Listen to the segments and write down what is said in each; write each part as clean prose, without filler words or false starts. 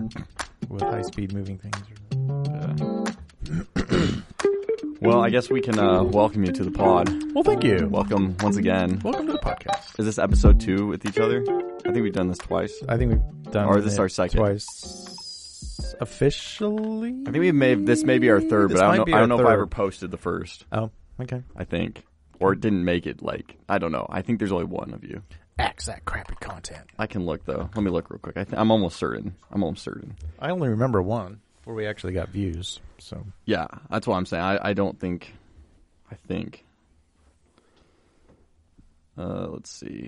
with high-speed moving things. Well, I guess we can welcome you to the pod. Well, thank you. Welcome once again. Welcome to the podcast. Is this episode 2 with each other? I think we've done this twice. I think we've done Or is this our second? Twice officially. I think this may be our third, but I don't know if I ever posted the first. Oh, okay. I think. Or it didn't make it, I don't know. I think there's only one of you. Axe that crappy content. I can look, though. Let me look real quick. I'm almost certain. I only remember one where we actually got views, so. Yeah, that's what I'm saying. I think. Let's see.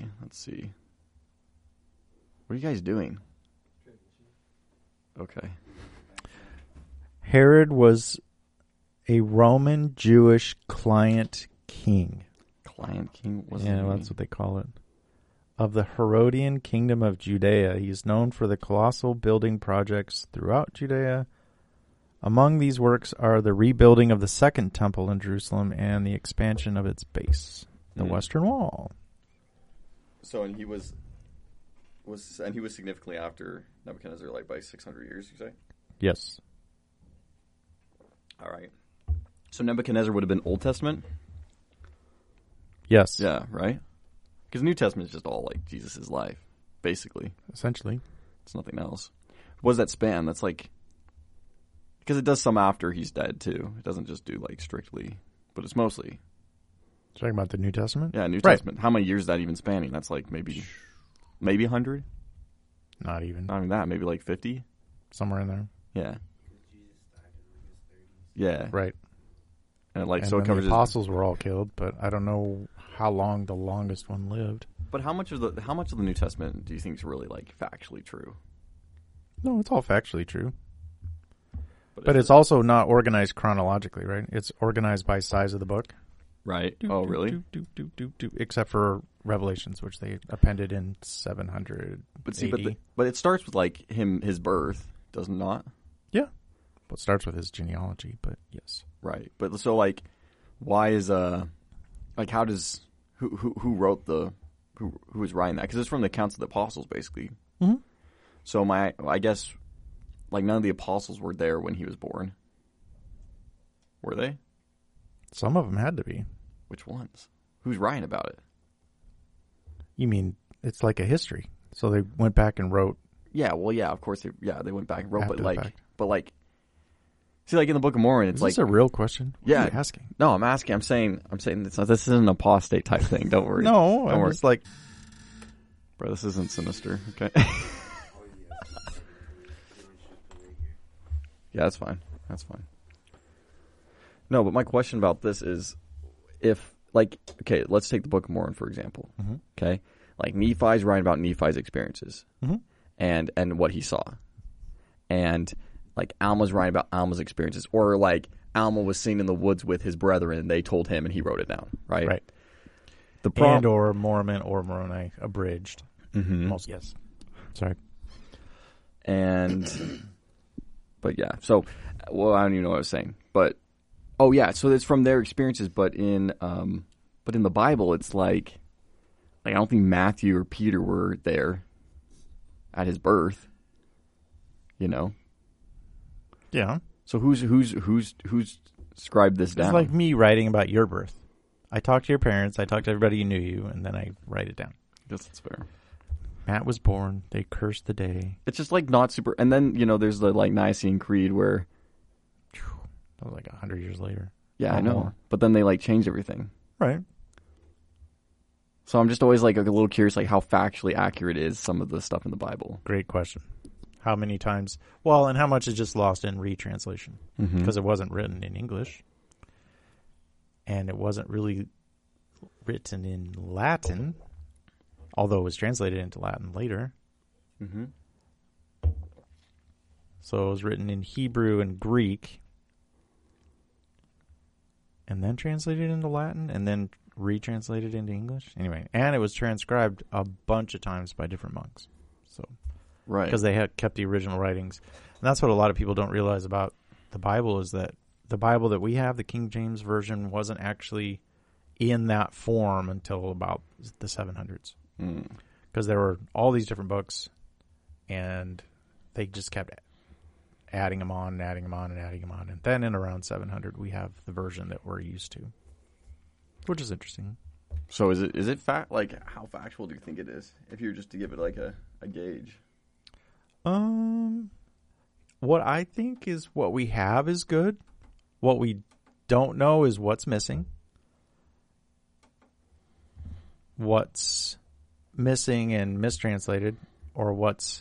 What are you guys doing? Okay. Herod was a Roman Jewish client king. Client king? That's what they call it. Of the Herodian kingdom of Judea. He is known for the colossal building projects throughout Judea. Among these works are the rebuilding of the Second Temple in Jerusalem and the expansion of its base, the Western Wall. So, and he was significantly after Nebuchadnezzar, by 600 years, you say? Yes. All right. So Nebuchadnezzar would have been Old Testament? Yes. Yeah, right? Because New Testament is just all Jesus' life, basically. Essentially. It's nothing else. What does that span? That's because it does some after he's dead, too. It doesn't just do, strictly, but it's mostly. Talking about the New Testament? Yeah, New Testament. How many years is that even spanning? That's maybe 100? Not even. Not even that. Maybe 50? Somewhere in there. Yeah. Yeah. Right. And so it covers the apostles were all killed, but I don't know how long the longest one lived. But how much of the New Testament do you think is really factually true? No, it's all factually true. But it's also not organized chronologically, right? It's organized by size of the book. Right. Really? Except for Revelations, which they appended in 700. But see, but it starts with his birth, does it not? Yeah. Well, it starts with his genealogy, but yes. Right. But so why is how does who wrote who was writing that? Because it's from the accounts of the apostles, basically. Mm-hmm. So I guess none of the apostles were there when he was born. Were they? Some of them had to be. Which ones? Who's writing about it? You mean it's like a history? So they went back and wrote. Yeah. Well, yeah. Of course, they went back and wrote, but see, in the Book of Mormon, it's Is this a real question? What are you asking? No, I'm asking. I'm saying this isn't an apostate type thing. Don't worry. No, I'm just bro, this isn't sinister. Okay. Yeah, that's fine. That's fine. No, but my question about this is, if okay, let's take the Book of Mormon for example. Mm-hmm. Okay, Nephi's writing about Nephi's experiences, mm-hmm. and what he saw, and Alma's writing about Alma's experiences, or Alma was seen in the woods with his brethren, and they told him, and he wrote it down. Right. Right. Or Mormon or Moroni abridged. Mm-hmm. Yes. Sorry. And, but yeah. So, well, I don't even know what I was saying, but. Oh yeah, so it's from their experiences, but in the Bible, it's I don't think Matthew or Peter were there at his birth. You know. Yeah. So who's scribed this down? It's like me writing about your birth. I talked to your parents, I talked to everybody who knew you, and then I write it down. I guess that's fair. Matt was born. They cursed the day. It's just not super. And then there's the Nicene Creed where. That was 100 years later. Yeah, I know. More. But then they changed everything. Right. So I'm just always a little curious how factually accurate is some of the stuff in the Bible. Great question. How many times? Well, and how much is just lost in retranslation? Because it wasn't written in English. And it wasn't really written in Latin, although it was translated into Latin later. Mm-hmm. So it was written in Hebrew and Greek. And then translated into Latin, and then retranslated into English. Anyway, and it was transcribed a bunch of times by different monks. So, right, because they had kept the original writings, and that's what a lot of people don't realize about the Bible is that the Bible that we have, the King James version, wasn't actually in that form until about the 700s. Because there were all these different books, and they just kept adding them on and adding them on and adding them on. And then in around 700, we have the version that we're used to, which is interesting. So is it fact? Like, how factual do you think it is? If you were just to give it like a gauge. What I think is what we have is good. What we don't know is what's missing. What's missing and mistranslated, or what's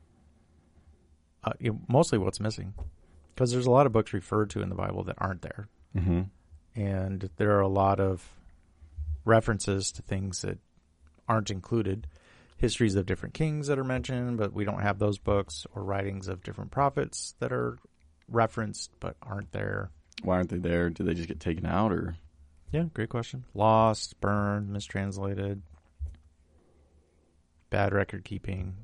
mostly what's missing, because there's a lot of books referred to in the Bible that aren't there, and there are a lot of references to things that aren't included. Histories of different kings that are mentioned, but we don't have those books, or writings of different prophets that are referenced but aren't there. Why aren't they there? Did they just get taken out, or? Yeah, great question. Lost, burned, mistranslated, bad record keeping.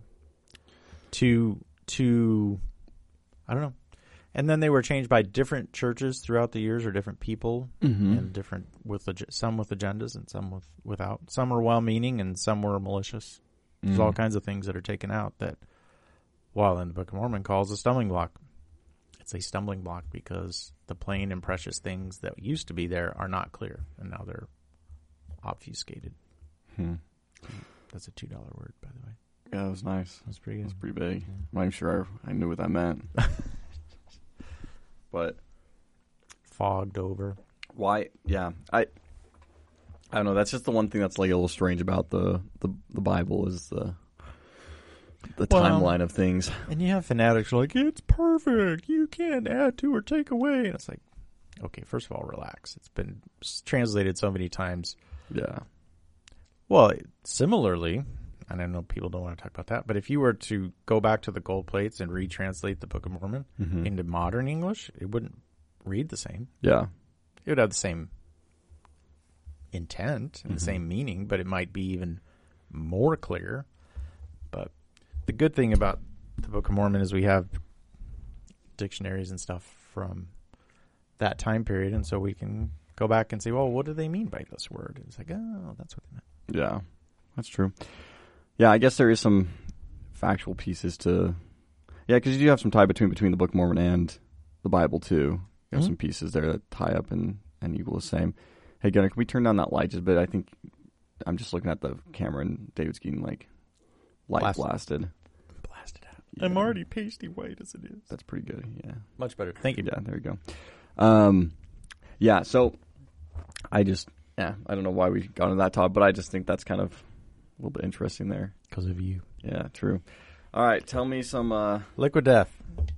I don't know. And then they were changed by different churches throughout the years, or different people, and different some with agendas and some without. Some were well-meaning and some were malicious. There's all kinds of things that are taken out that, while in the Book of Mormon calls a stumbling block. It's a stumbling block because the plain and precious things that used to be there are not clear, and now they're obfuscated. That's a $2 word, by the way. Yeah, that was nice. That's pretty good. That's pretty big. I'm not even sure I knew what that meant. But fogged over. Why? Yeah, I don't know. That's just the one thing that's like a little strange about the Bible is the timeline of things. And you have fanatics who are like, it's perfect. You can't add to or take away. And it's like, okay, first of all, relax. It's been translated so many times. Yeah. Well, similarly, and I know people don't want to talk about that, but if you were to go back to the gold plates and retranslate the Book of Mormon into modern English, it wouldn't read the same. Yeah. It would have the same intent and the same meaning, but it might be even more clear. But the good thing about the Book of Mormon is we have dictionaries and stuff from that time period, and so we can go back and say, well, what do they mean by this word? And it's like, oh, that's what they meant. Yeah, that's true. Yeah, I guess there is some factual pieces to... Yeah, because you do have some tie between the Book of Mormon and the Bible, too. You have some pieces there that tie up and equal the same. Hey, Gunnar, can we turn down that light just a bit? I think I'm just looking at the camera, and David's getting, like, light blasted. Blasted out. Yeah. I'm already pasty white as it is. That's pretty good, yeah. Much better. Thank you. Yeah, there you go. Yeah, so I don't know why we got into that topic, but I just think that's kind of a little bit interesting there. Because of you. Yeah, true. All right, tell me some... Liquid Death.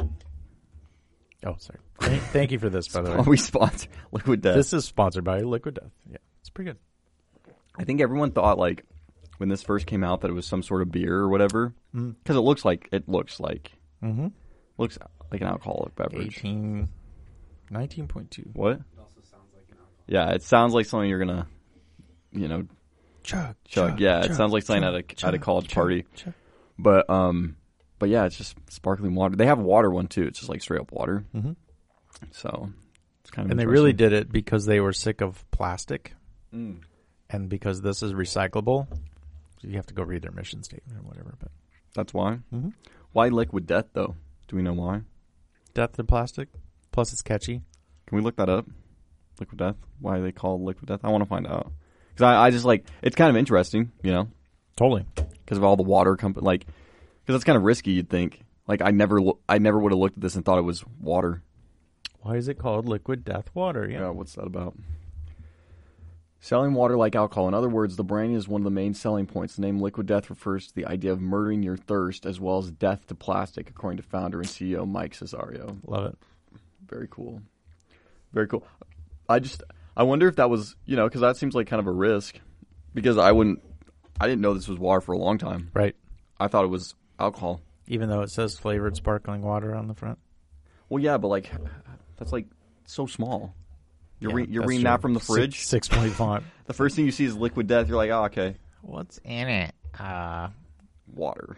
Oh, sorry. Thank you for this, by the way. We sponsor Liquid Death. This is sponsored by Liquid Death. Yeah, it's pretty good. I think everyone thought, like, when this first came out that it was some sort of beer or whatever, because it looks like looks like an alcoholic beverage. 19.2. What? It also sounds like an alcoholic. Yeah, it sounds like something you're gonna, chug. Yeah, it sounds like something at a college party. But yeah, it's just sparkling water. They have a water one too. It's just like straight up water. So it's kind of. And they really did it because they were sick of plastic, and because this is recyclable. You have to go read their mission statement or whatever. But that's why. Why Liquid Death though? Do we know why? Death to plastic. Plus, it's catchy. Can we look that up? Liquid Death. Why they call it Liquid Death? I want to find out because I just like it's kind of interesting, Totally. Because of all the water company, like because it's kind of risky. You'd think like I never would have looked at this and thought it was water. Why is it called Liquid Death water? Yeah, what's that about? Selling water like alcohol. In other words, the branding is one of the main selling points. The name Liquid Death refers to the idea of murdering your thirst as well as death to plastic, according to founder and CEO Mike Cesario. Love it. Very cool. Very cool. I wonder if that was, because that seems like kind of a risk. Because I didn't know this was water for a long time. Right. I thought it was alcohol. Even though it says flavored sparkling water on the front. Well, yeah, but like, that's like so small. You're reading true. that from the fridge? 6-point font. The first thing you see is Liquid Death. You're like, oh, okay. What's in it? Water.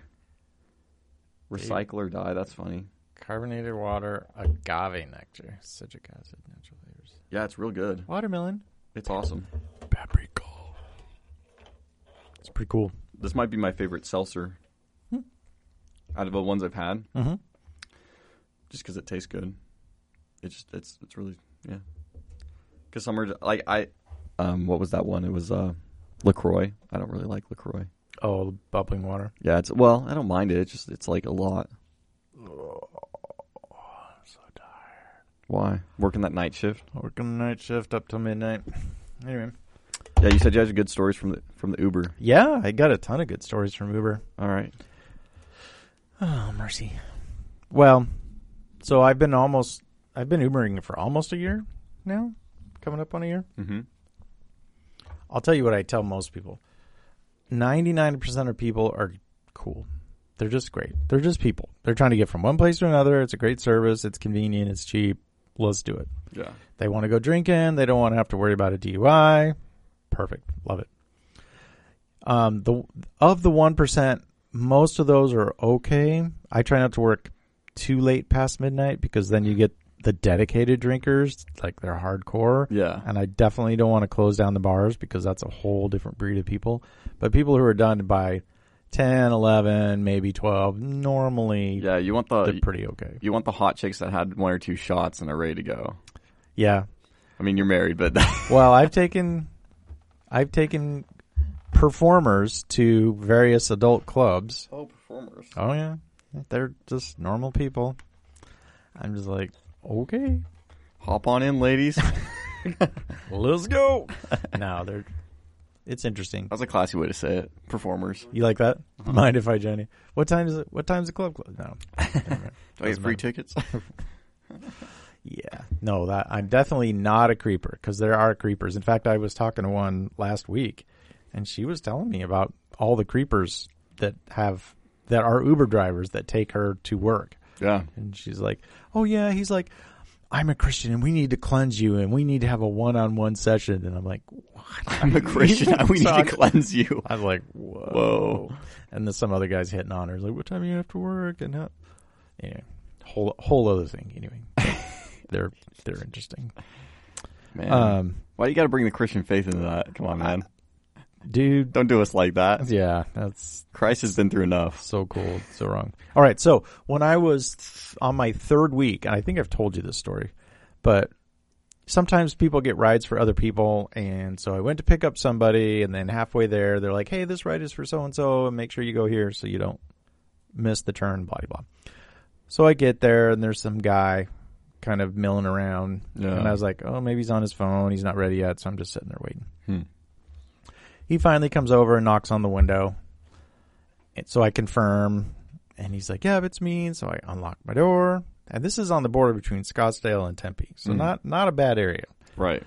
Recycle or die. That's funny. Carbonated water, agave nectar, citric acid, natural flavors. Yeah, it's real good. Watermelon. It's awesome. Paprika. It's pretty cool. This might be my favorite seltzer. out of the ones I've had. Mm-hmm. Just because it tastes good. It's really, yeah. Because some are like what was that one? It was LaCroix. I don't really like LaCroix. Oh, the bubbling water. Yeah, I don't mind it. It's like a lot. Oh, I'm so tired. Why? Working that night shift? Working the night shift up till midnight. Anyway. Yeah, you said you had good stories from the Uber. Yeah, I got a ton of good stories from Uber. All right. Oh, mercy. Well, so I've been Ubering for almost a year now, coming up on a year. Mm-hmm. I'll tell you what I tell most people. 99% of people are cool. They're just great. They're just people. They're trying to get from one place to another. It's a great service. It's convenient. It's cheap. Let's do it. Yeah. They want to go drinking. They don't want to have to worry about a DUI. Perfect. Love it. Of the 1%, most of those are okay. I try not to work too late past midnight because then you get the dedicated drinkers, like they're hardcore. Yeah. And I definitely don't want to close down the bars because that's a whole different breed of people. But people who are done by 10, 11, maybe 12, normally Yeah, they're pretty okay. You want the hot chicks that had one or two shots and are ready to go. Yeah. I mean, you're married, but Well, I've taken performers to various adult clubs. Oh, performers. Oh yeah. They're just normal people. I'm just like, okay. Hop on in, ladies. Let's go. No, it's interesting. That's a classy way to say it. Performers. You like that? Mind if I join you? What time is it? What time's the club close? No. Do I get free tickets? Yeah. No, I'm definitely not a creeper because there are creepers. In fact, I was talking to one last week and she was telling me about all the creepers that are Uber drivers that take her to work. Yeah. And she's like, oh yeah, he's like, I'm a Christian and we need to cleanse you and we need to have a one-on-one session. And I'm like, what? I'm a Christian and we need to cleanse you. I was like, whoa. And then some other guy's hitting on her. He's like, what time do you have to work? And how? Anyway, whole other thing. Anyway, they're interesting. Man, why you got to bring the Christian faith into that? Come on, man. Dude. Don't do us like that. Yeah, Christ has been through enough. So cool. So wrong. All right. So when I was on my third week, and I think I've told you this story, but sometimes people get rides for other people. And so I went to pick up somebody and then halfway there, they're like, hey, this ride is for so-and-so and make sure you go here so you don't miss the turn, blah, blah, blah. So I get there and there's some guy kind of milling around. Yeah. And I was like, oh, maybe he's on his phone. He's not ready yet. So I'm just sitting there waiting. He finally comes over and knocks on the window. And so I confirm, and he's like, yeah, it's me. And so I unlock my door. And this is on the border between Scottsdale and Tempe. So not a bad area. Right.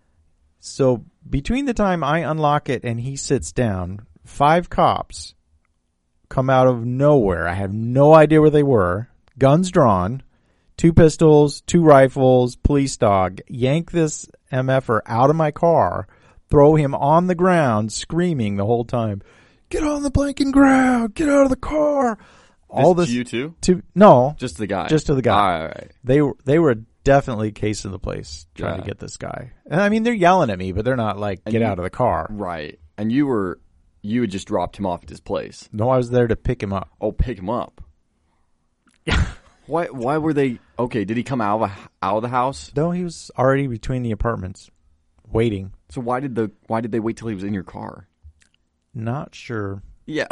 So between the time I unlock it and he sits down, 5 cops come out of nowhere. I have no idea where they were. Guns drawn, 2 pistols, 2 rifles, police dog, yank this MFer out of my car, throw him on the ground, screaming the whole time, get on the blanking ground, get out of the car. All this to you too? No. Just the guy. Just to the guy. All right. They were definitely casing the place trying to get this guy. And I mean, they're yelling at me, but they're not like, get out of the car. Right. And you had just dropped him off at his place. No, I was there to pick him up. Oh, pick him up. Yeah. Why were they, okay, did he come out of the house? No, he was already between the apartments waiting. So why did they wait till he was in your car? Not sure. Yeah.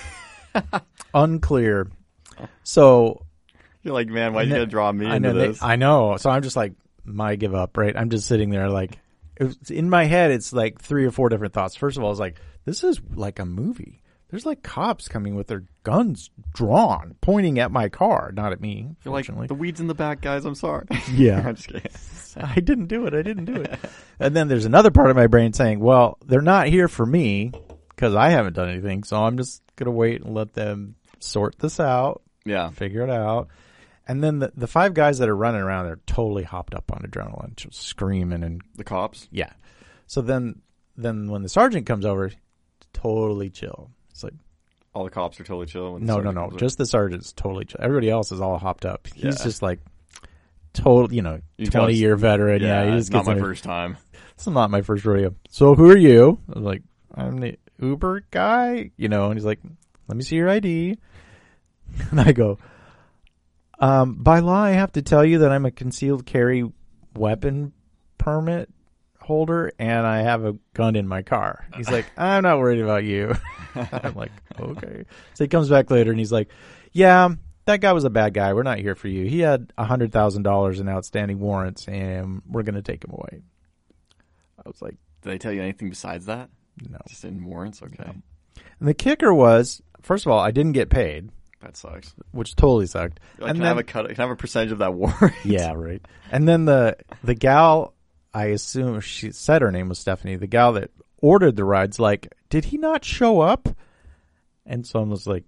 Unclear. So you're like, man, why you gotta draw me into this? I know. So I'm just like, I give up, right? I'm just sitting there like, in my head, it's like 3 or 4 different thoughts. First of all, it's like, this is like a movie. There's like cops coming with their guns drawn, pointing at my car, not at me. You're like, the weed's in the back, guys. I'm sorry. Yeah. I'm just kidding. I didn't do it. And then there's another part of my brain saying, well, they're not here for me because I haven't done anything. So I'm just going to wait and let them sort this out. Yeah. Figure it out. And then the 5 guys that are running around, they're totally hopped up on adrenaline, just screaming. And the cops? Yeah. So then when the sergeant comes over, totally chill. It's like, all the cops are totally chill. No. Just the sergeant's totally chill. Everybody else is all hopped up. He's just like, total, 20-year veteran. Yeah, he just not my first time. It's not my first rodeo. So who are you? I was like, I'm the Uber guy, and he's like, let me see your ID. And I go, by law, I have to tell you that I'm a concealed carry weapon permit holder and I have a gun in my car. He's like, I'm not worried about you. I'm like, okay. So he comes back later and he's like, yeah, that guy was a bad guy. We're not here for you. He had $100,000 in outstanding warrants and we're going to take him away. I was like, Did they tell you anything besides that? no. Just in warrants? Okay. No. And the kicker was, first of all, I didn't get paid, That sucks. which totally sucked. Like, And can I have a cut? Can I have a percentage of that warrant? Yeah, right. And then the gal, I assume she said her name was Stephanie, the gal that ordered the rides, like, did he not show up? And so I was like,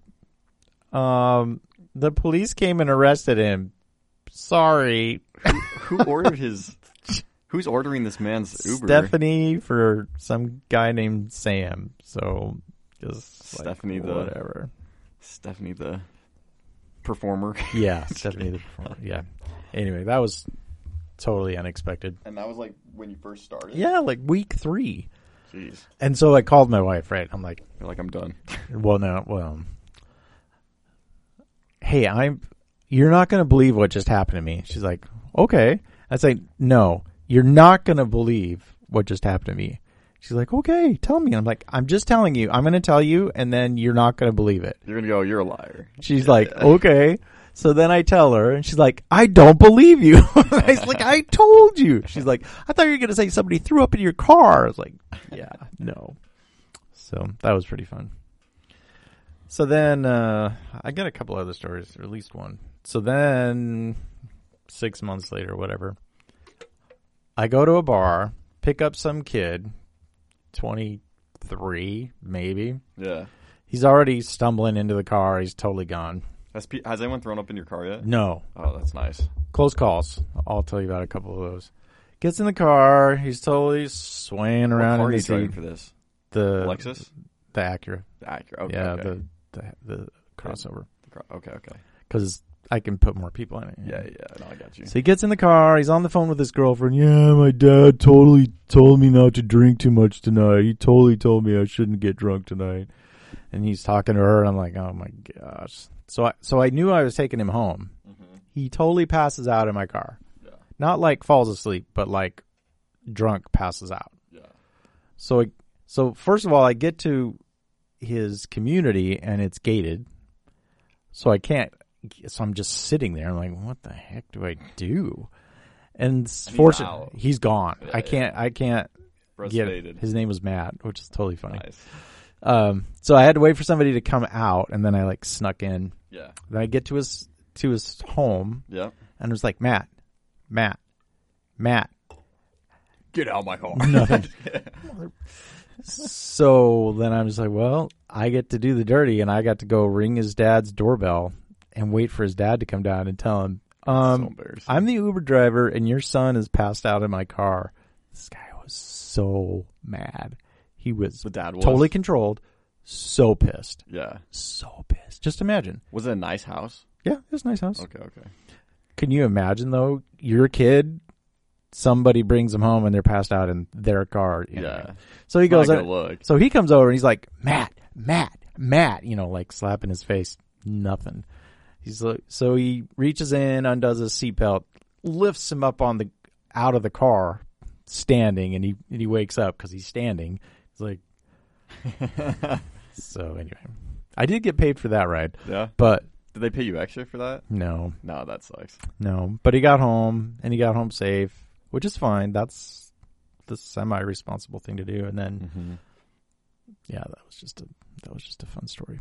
the police came and arrested him. Sorry. Who ordered his? Who's ordering this man's Uber? Stephanie for some guy named Sam. So just Stephanie like, the whatever. Stephanie the performer. Yeah, Stephanie the performer. Yeah. Anyway, that was totally unexpected. And that was like when you first started. Yeah, like week 3. Jeez. And so I called my wife, right? I'm like, You're like, I'm done. Hey, you're not going to believe what just happened to me. She's like, okay. I say, no, you're not going to believe what just happened to me. She's like, okay, tell me. I'm like, I'm just telling you. I'm going to tell you, and then you're not going to believe it. You're gonna go. You're a liar. She's like, okay. So then I tell her, and she's like, I don't believe you. I was like, I told you. She's like, I thought you were going to say somebody threw up in your car. I was like, yeah, no. So that was pretty fun. So then I got a couple other stories, or at least one. So then 6 months later, whatever, I go to a bar, pick up some kid, 23 maybe. Yeah. He's already stumbling into the car. He's totally gone. Has anyone thrown up in your car yet? No. Oh, that's nice. Close calls. I'll tell you about a couple of those. Gets in the car. He's totally swaying around What car in are the you driving seat. for this? The Lexus? the Acura. The Acura. Okay. Yeah, okay. the crossover. Okay. Because I can put more people in it. Yeah. No, I got you. So he gets in the car. He's on the phone with his girlfriend. Yeah, my dad totally told me not to drink too much tonight. He totally told me I shouldn't get drunk tonight. And he's talking to her, and I'm like, oh my gosh. So I knew I was taking him home. Mm-hmm. He totally passes out in my car. Yeah. Not like falls asleep, but like drunk passes out. Yeah. So first of all, I get to his community and it's gated. So I'm just sitting there. I'm like, what the heck do I do? And fortunately, he's gone. Yeah, I can't get Frustrated. his name was Matt, which is totally funny. Nice. So I had to wait for somebody to come out, and then I like snuck in. Yeah. Then I get to his home, Yeah. and it was like, Matt. Get out of my car. Nothing. So then I'm just like, well, I get to do the dirty, and I got to go ring his dad's doorbell and wait for his dad to come down and tell him, So embarrassing. I'm the Uber driver, and your son is passed out in my car. This guy was so mad. He was The dad was totally controlled, so pissed. Yeah. So pissed. Just imagine. Was it a nice house? Yeah, it was a nice house. Okay. Can you imagine, though, your kid, somebody brings them home and they're passed out in their car? Yeah. So he goes, Not a good look. so he comes over and he's like, Matt, like slapping his face. Nothing. He's like, so he reaches in, undoes his seatbelt, lifts him up out of the car, standing, and he wakes up because he's standing. He's like, so anyway, I did get paid for that ride, Yeah. but Did they pay you extra for that? no, That sucks. but he got home and he got home safe, which is fine. That's the semi-responsible thing to do. And then, Mm-hmm. yeah, that was just a fun story.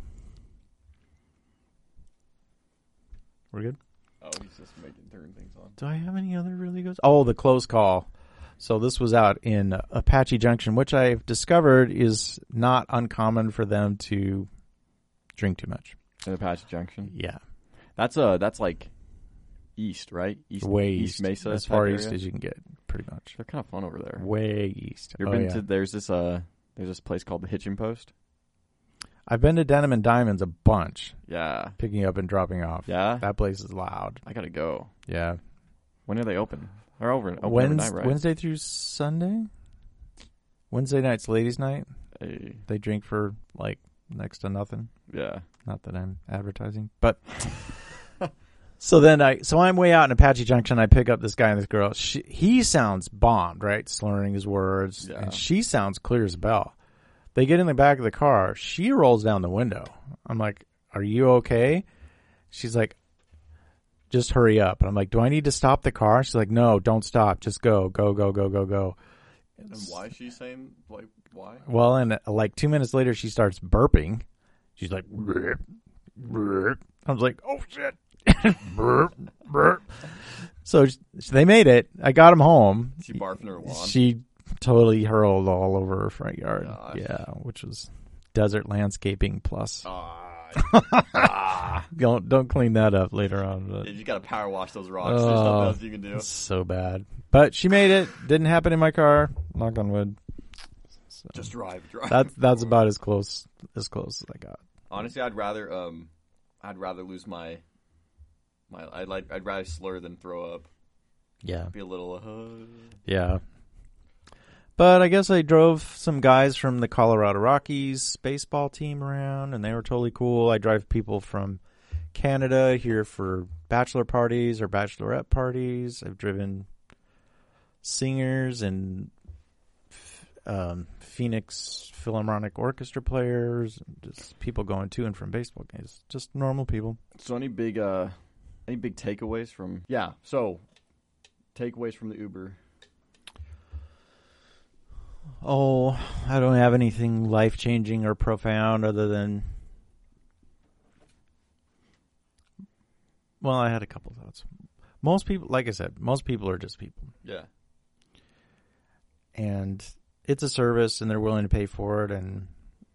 We're good. Oh, he's just turning things on. Do I have any other really good? Oh, the close call. So this was out in Apache Junction, which I've discovered is not uncommon for them to drink too much. In Apache Junction? Yeah. That's like east, right? Way East Mesa. as far type east area? as you can get, pretty much. They're kind of fun over there. Way east. You ever been to? There's this place called the Hitching Post. I've been to Denim and Diamonds a bunch, Yeah. picking up and dropping off. Yeah. That place is loud. I gotta go. Yeah. When are they open? They're open every night, right? Wednesday through Sunday. Wednesday night's ladies' night. Hey. They drink for like next to nothing. Yeah. Not that I'm advertising, but so I'm way out in Apache Junction. I pick up this guy and this girl. He sounds bombed, right? Slurring his words, and she sounds clear as a bell. They get in the back of the car. She rolls down the window. I'm like, "Are you okay?" She's like, "Just hurry up." And I'm like, "Do I need to stop the car?" She's like, "No, don't stop. Just go, go, go, go, go, go." And why is she saying, like, why? Well, and like 2 minutes later, she starts burping. She's like, "Burp, burp." I was like, "Oh shit." Burp, burp. So they made it. I got him home. She barfed in her lawn. She totally hurled all over her front yard. Gosh. Yeah, which was desert landscaping plus. Don't clean that up later on. But, you just gotta power wash those rocks. There's nothing else you can do. It's so bad. But she made it. Didn't happen in my car. Knock on wood. So just drive. That's about as close as I got. Honestly, I'd rather lose my I'd rather slur than throw up. Yeah. Be a little Yeah. But I guess I drove some guys from the Colorado Rockies baseball team around, and they were totally cool. I drive people from Canada here for bachelor parties or bachelorette parties. I've driven singers and Phoenix Philharmonic Orchestra players, just people going to and from baseball games. Just normal people. So any big takeaways from takeaways from the Uber? Oh, I don't have anything life-changing or profound other than... Well, I had a couple thoughts. Most people, like I said, most people are just people. Yeah. And it's a service, and they're willing to pay for it, and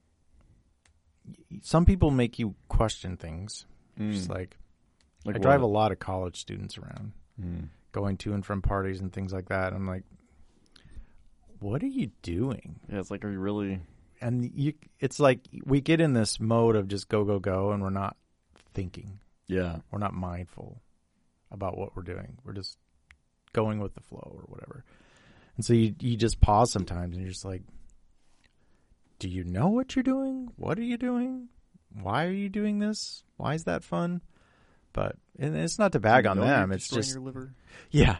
some people make you question things. Just like I drive a lot of college students around, going to and from parties and things like that. I'm like, what are you doing? Yeah, it's like, are you really? And it's like we get in this mode of just go, go, go, and we're not thinking. Yeah. We're not mindful about what we're doing. We're just going with the flow or whatever. And so you just pause sometimes and you're just like, do you know what you're doing? What are you doing? Why are you doing this? Why is that fun? But and it's not to bag on them. It's just your liver. Yeah.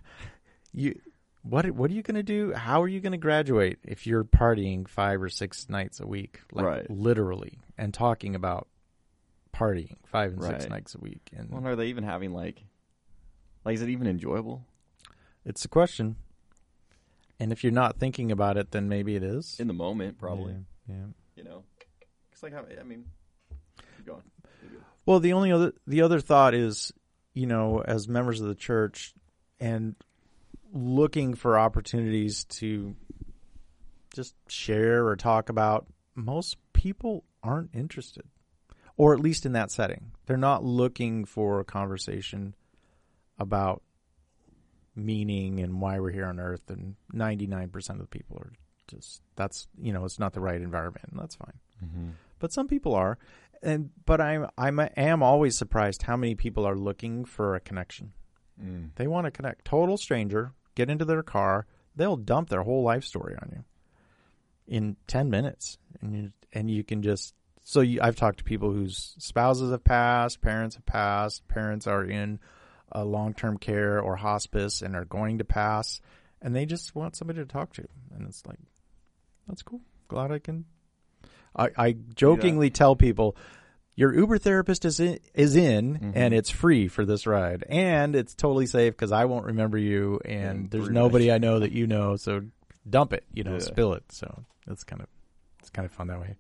What are you going to do? How are you going to graduate if you're partying 5 or 6 nights a week? Like right. Literally. And talking about partying 5 and 6 nights a week. And well, are they even having like is it even enjoyable? It's a question. And if you're not thinking about it, then maybe it is. In the moment, probably. Yeah. You know? It's like, I mean, keep going. Well, the other thought is, as members of the church and looking for opportunities to just share or talk about, most people aren't interested. Or at least in that setting. They're not looking for a conversation about meaning and why we're here on earth, and 99% of the people are just, that's, it's not the right environment, and that's fine. Mm-hmm. But some people are, but I am always surprised how many people are looking for a connection. They want to connect. Total stranger, get into their car, they'll dump their whole life story on you in 10 minutes, and you can just. So I've talked to people whose spouses have passed, parents have passed, parents are in long-term care or hospice and are going to pass, and they just want somebody to talk to. And it's like, that's cool. Glad I can. I jokingly tell people, your Uber therapist is in mm-hmm. and it's free for this ride. And it's totally safe because I won't remember you, and there's nobody I know that you know, so dump it, spill it. So it's kind of fun that way.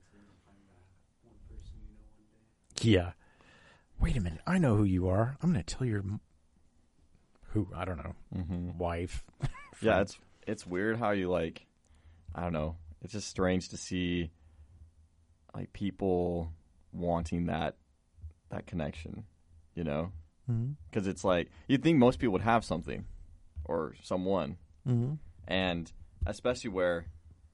Yeah. Wait a minute. I know who you are. I'm going to tell your I don't know, wife. Yeah, it's weird how you I don't know. It's just strange to see people wanting that connection, because it's you'd think most people would have something or someone, and especially where,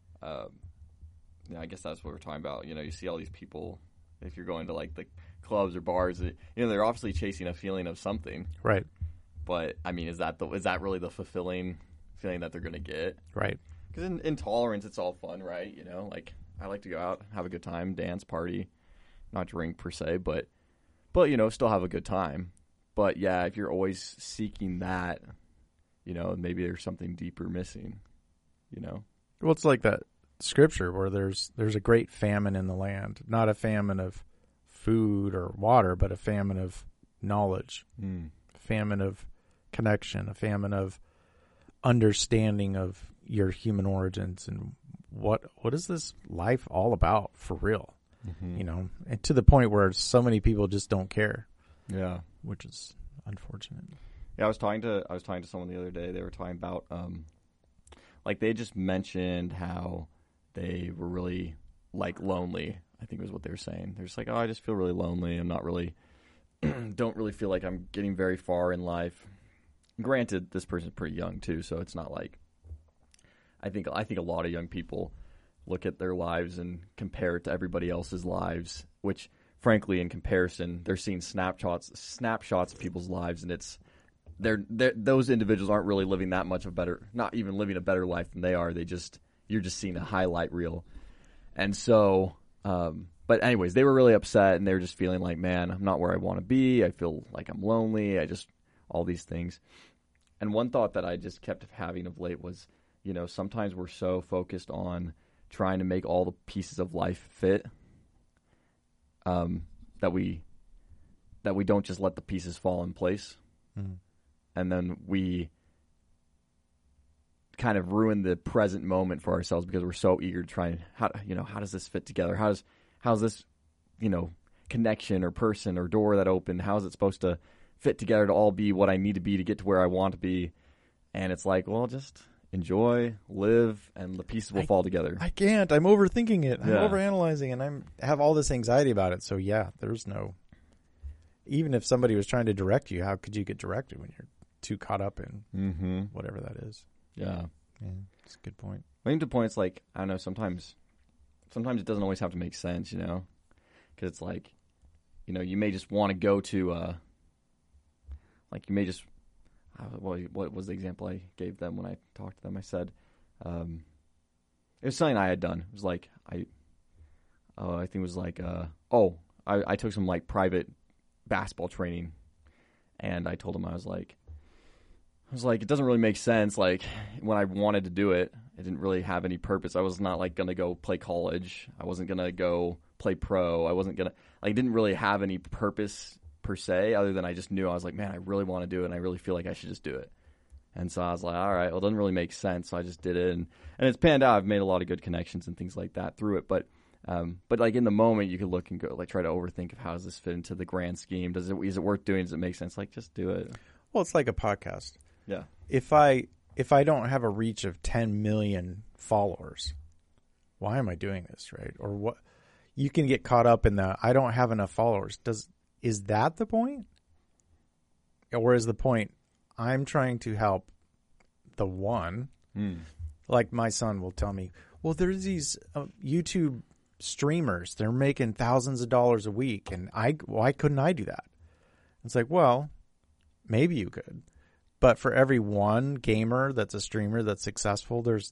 I guess that's what we're talking about. You see all these people. If you're going to the clubs or bars, they're obviously chasing a feeling of something, right? But I mean, is that really the fulfilling feeling that they're going to get, right? Because in tolerance, it's all fun, right? I like to go out, have a good time, dance, party, not drink per se, but still have a good time. But yeah, if you're always seeking that, maybe there's something deeper missing. Well, it's like that scripture where there's a great famine in the land, not a famine of food or water, but a famine of knowledge, a famine of connection, a famine of understanding of your human origins and what is this life all about for real, and to the point where so many people just don't care. Yeah, which is unfortunate. Yeah, I was talking to someone the other day. They were talking about like they just mentioned how they were really like lonely. I think was what they were saying. They're just like, oh, I just feel really lonely. I'm not really don't really feel like I'm getting very far in life. Granted, this person's pretty young too, so it's not like I think a lot of young people look at their lives and compare it to everybody else's lives, which frankly in comparison, they're seeing snapshots of people's lives, and it's those individuals aren't really living that much of not even living a better life than they are. You're just seeing a highlight reel. And so but anyways, they were really upset, and they were just feeling like, man, I'm not where I want to be. I feel like I'm lonely. All these things. And one thought that I just kept having of late was, sometimes we're so focused on trying to make all the pieces of life fit that we don't just let the pieces fall in place. Mm-hmm. And then we kind of ruin the present moment for ourselves because we're so eager to try and how does this fit together? How's this, connection or person or door that opened? How is it supposed to fit together to all be what I need to be to get to where I want to be? And it's like, well, just enjoy, live, and the pieces will fall together. I can't. I'm overthinking it. I'm overanalyzing, and I have all this anxiety about it. So yeah, there's no. Even if somebody was trying to direct you, how could you get directed when you're too caught up in whatever that is? Yeah, that's a good point. I think the point's like, I don't know. Sometimes it doesn't always have to make sense, because it's like, you may just want to go to, like you may just. What was the example I gave them when I talked to them? I said, it was something I had done. It was like I think it was like I took some like private basketball training, and I told them I was like it doesn't really make sense. Like when I wanted to do it, it didn't really have any purpose. I was not like gonna go play college. I wasn't gonna go play pro. I wasn't gonna didn't really have any purpose per se, other than I just knew I was like, man, I really want to do it, and I really feel like I should just do it. And so I was like, all right, well, it doesn't really make sense, so I just did it, and it's panned out. I've made a lot of good connections and things like that through it, but like in the moment, you could look and go, like, try to overthink of how does this fit into the grand scheme? Is it worth doing? Does it make sense? Like, just do it. Well, it's like a podcast. Yeah. If I don't have a reach of 10 million followers, why am I doing this, right? Or what? You can get caught up in the I don't have enough followers. Is that the point? Or is the point I'm trying to help the one? Like my son will tell me, well, there's these YouTube streamers. They're making thousands of dollars a week, and why couldn't I do that? It's like, well, maybe you could. But for every one gamer that's a streamer that's successful, there's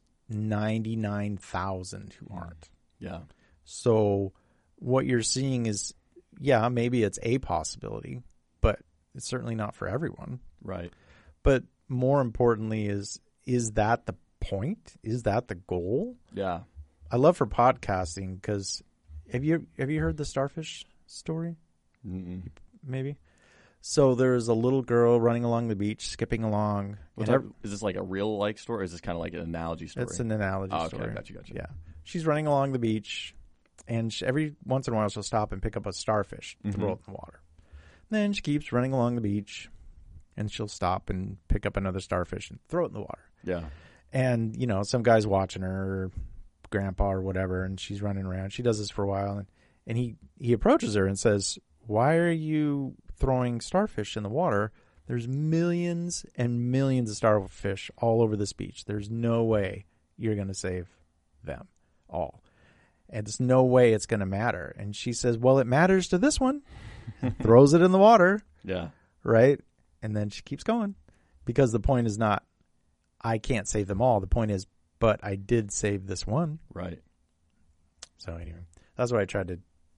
99,000 who aren't. Yeah. So what you're seeing is, yeah, maybe it's a possibility, but it's certainly not for everyone. Right. But more importantly is that the point? Is that the goal? Yeah. I love for podcasting because have you heard the starfish story? Mm-mm. Maybe. So there's a little girl running along the beach, skipping along. Is this like a real like story? Or is this kind of like an analogy story? It's an analogy story. Got you. Yeah. She's running along the beach. And every once in a while, she'll stop and pick up a starfish, throw it in the water. Then she keeps running along the beach, and she'll stop and pick up another starfish and throw it in the water. Yeah. And, some guy's watching her, or grandpa or whatever, and she's running around. She does this for a while, and he approaches her and says, why are you throwing starfish in the water? There's millions and millions of starfish all over this beach. There's no way you're going to save them all. And there's no way it's going to matter. And she says, well, it matters to this one. Throws it in the water. Yeah. Right? And then she keeps going. Because the point is not, I can't save them all. The point is, but I did save this one. Right. So anyway, that's what I tried to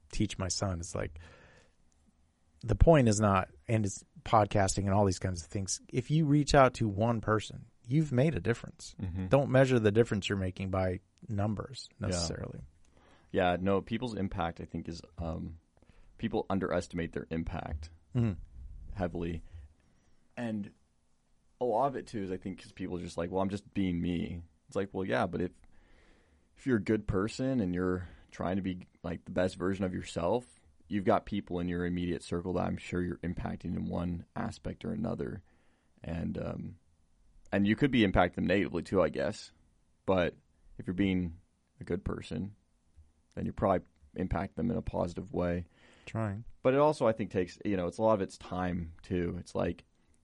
teach my son. It's like, the point is not, and it's podcasting and all these kinds of things. If you reach out to one person, you've made a difference. Mm-hmm. Don't measure the difference you're making by numbers necessarily. Yeah, no, people's impact, I think, is people underestimate their impact heavily. And a lot of it, too, is I think because people are just like, well, I'm just being me. It's like, well, yeah, but if you're a good person and you're trying to be like the best version of yourself, you've got people in your immediate circle that I'm sure you're impacting in one aspect or another. And you could be impacting them negatively, too, I guess. But if you're being a good person, then you probably impact them in a positive way. Trying. But it also, I think, takes, it's a lot of it's time, too. It's like,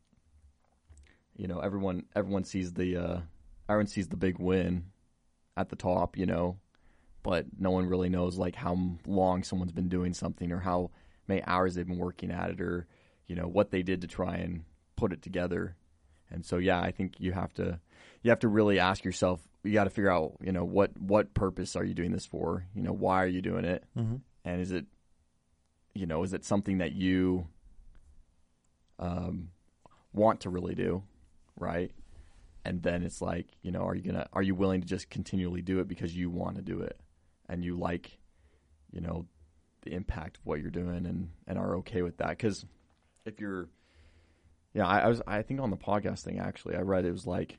everyone sees everyone sees the big win at the top, but no one really knows, like, how long someone's been doing something or how many hours they've been working at it or, what they did to try and put it together. And so, yeah, I think you have to really ask yourself, you got to figure out, what purpose are you doing this for? Why are you doing it? Mm-hmm. And is it, is it something that you want to really do, right? And then it's like, are you willing to just continually do it because you want to do it and you like, the impact of what you're doing and are okay with that? Because if you're, I think on the podcast thing, actually, I read it was like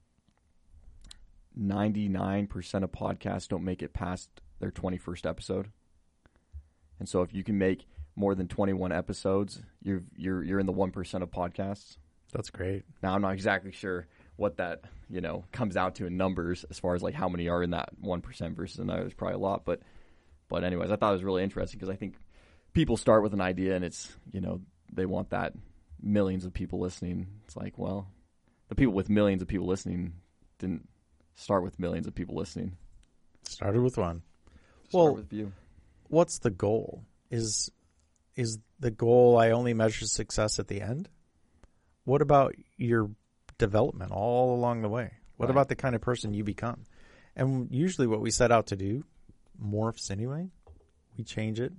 99% of podcasts don't make it past their 21st episode. And so if you can make more than 21 episodes, you're in the 1% of podcasts. That's great. Now, I'm not exactly sure what that, comes out to in numbers as far as like how many are in that 1% versus another. There's probably a lot. But anyways, I thought it was really interesting because I think people start with an idea and it's, they want that millions of people listening. It's like, well, the people with millions of people listening didn't start with millions of people listening. Started with one. Start with you. What's the goal? Is the goal I only measure success at the end? What about your development all along the way? What about the kind of person you become? And usually what we set out to do morphs anyway. We change it.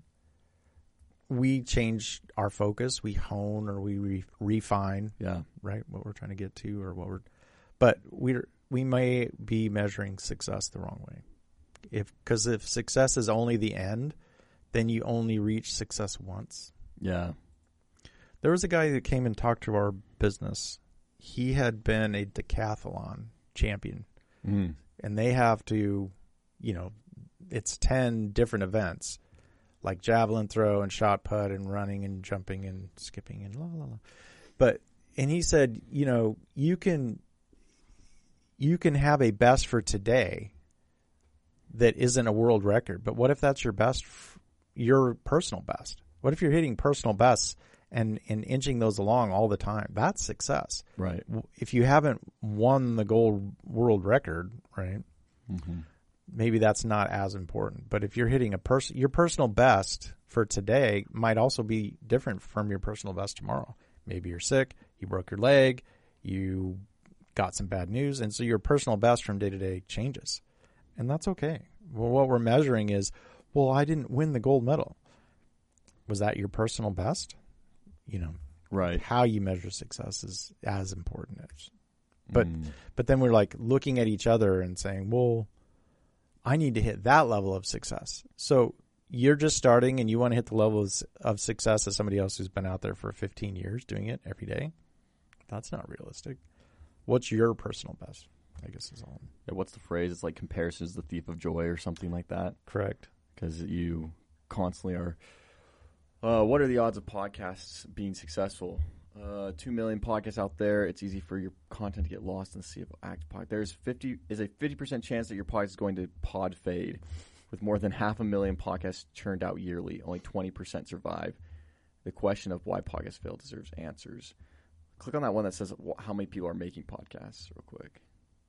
We change our focus. We hone or we refine. Yeah. Right. What we're trying to get to or what but we may be measuring success the wrong way. Because if success is only the end, then you only reach success once. Yeah. There was a guy that came and talked to our business. He had been a decathlon champion. Mm. And they have to, it's 10 different events, like javelin throw and shot put and running and jumping and skipping and la, la, la. And he said, you can have a best for today that isn't a world record. But what if that's your best, your personal best? What if you're hitting personal bests and inching those along all the time? That's success. Right. If you haven't won the gold world record, right, maybe that's not as important. But if you're hitting your personal best for today might also be different from your personal best tomorrow. Maybe you're sick, you broke your leg, you got some bad news, and so your personal best from day to day changes. And that's okay. Well, what we're measuring is, well, I didn't win the gold medal. Was that your personal best? Right. How you measure success is as important. But then we're like looking at each other and saying, well, I need to hit that level of success. So you're just starting and you want to hit the levels of success of somebody else who's been out there for 15 years doing it every day. That's not realistic. What's your personal best? I guess is all. Yeah, what's the phrase? It's like comparison is the thief of joy or something like that. Correct. Because you constantly are. What are the odds of podcasts being successful? 2 million podcasts out there. It's easy for your content to get lost in the sea of active podcasts. There's a 50% chance that your podcast is going to pod fade. With more than 500,000 podcasts churned out yearly, only 20% survive. The question of why podcasts fail deserves answers. Click on that one that says how many people are making podcasts real quick.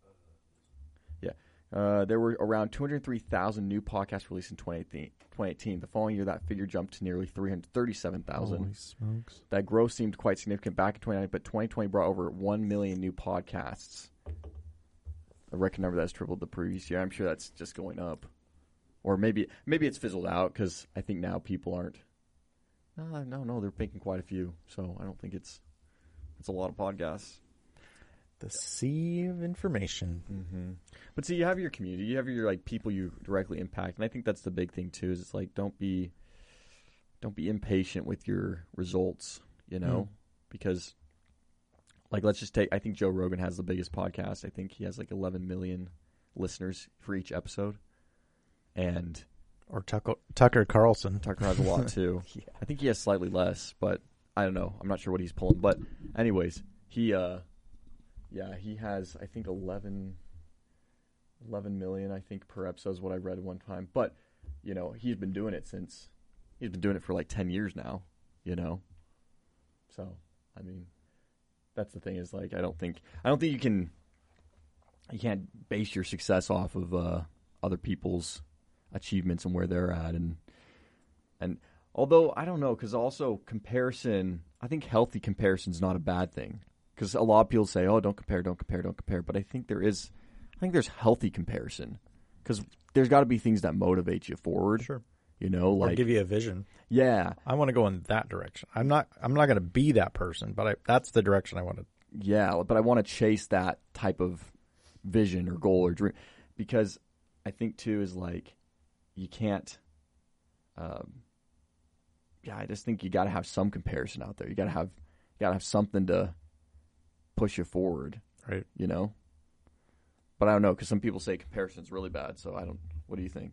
Yeah. There were around 203,000 new podcasts released in 2018. The following year, that figure jumped to nearly 337,000. Holy smokes. That growth seemed quite significant back in 2019, but 2020 brought over 1 million new podcasts. A record number that's tripled the previous year. I'm sure that's just going up. Or maybe it's fizzled out because I think now people aren't. No, they're making quite a few. So I don't think it's a lot of podcasts. The sea of information. Mm-hmm. But see, you have your community, you have your like people you directly impact, and I think that's the big thing too. Is it's like don't be impatient with your results, because like let's just take. I think Joe Rogan has the biggest podcast. I think he has like 11 million listeners for each episode, and or Tucker Carlson. Tucker has a lot too. Yeah. I think he has slightly less, but I don't know. I'm not sure what he's pulling. But anyways, he has, I think, 11 million, I think, per episode is what I read one time. But, he's been doing it for like 10 years now, So, I mean, that's the thing is like, I don't think you can't base your success off of other people's achievements and where they're at. And although, I don't know, because also comparison, I think healthy comparison is not a bad thing. Because a lot of people say, "Oh, don't compare." But I think there's healthy comparison. Because there's got to be things that motivate you forward. Sure. Like or give you a vision. Yeah, I want to go in that direction. I'm not going to be that person, but that's the direction I want to. Yeah, but I want to chase that type of vision or goal or dream, because I think too is like you can't. I just think you got to have some comparison out there. You got to have something to push you forward, right? But I don't know, because some people say comparison's really bad. So what do you think?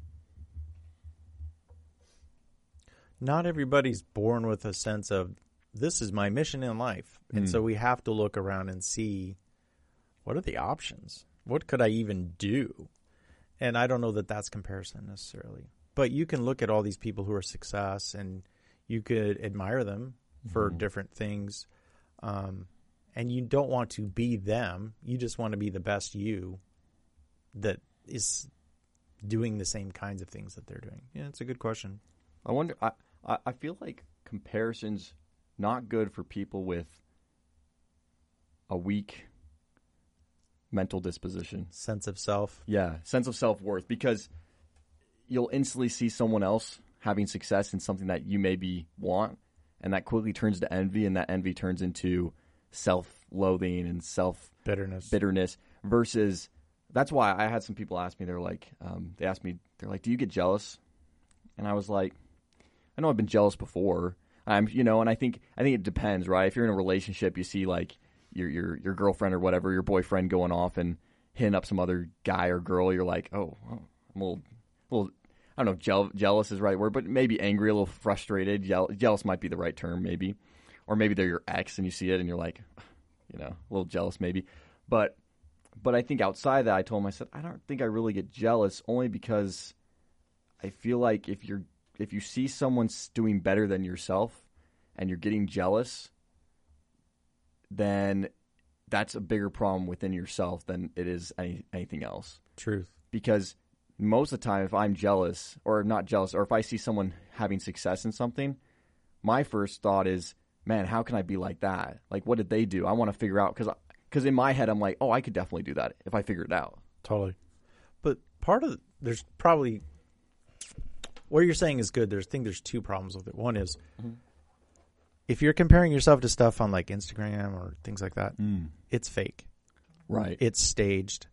Not everybody's born with a sense of this is my mission in life, and so we have to look around and see what are the options. What could I even do? And I don't know that that's comparison necessarily, but you can look at all these people who are success, and you could admire them for different things. And you don't want to be them. You just want to be the best you that is doing the same kinds of things that they're doing. Yeah, it's a good question. I wonder, I feel like comparison's not good for people with a weak mental disposition. Sense of self. Yeah, sense of self-worth. Because you'll instantly see someone else having success in something that you maybe want, and that quickly turns to envy, and that envy turns into self-loathing and bitterness versus that's why I had some people ask me, they're like, do you get jealous? And I was like, I know I've been jealous before. And I think it depends, right? If you're in a relationship, you see like your girlfriend or whatever, your boyfriend going off and hitting up some other guy or girl, you're like, oh, I'm a little I don't know, jealous is the right word, but maybe angry, a little frustrated. Jealous might be the right term, maybe. Or maybe they're your ex and you see it and you're like, a little jealous maybe. But I think outside that, I told him, I said, I don't think I really get jealous, only because I feel like if you see someone doing better than yourself and you're getting jealous, then that's a bigger problem within yourself than it is anything else. Truth. Because most of the time, if I'm jealous, or not jealous, or if I see someone having success in something, my first thought is, man, how can I be like that? Like, what did they do? I want to figure out, because in my head, I'm like, oh, I could definitely do that if I figure it out. Totally. But there's probably, what you're saying is good. There's two problems with it. One is, if you're comparing yourself to stuff on like Instagram or things like that, it's fake. Right. It's staged.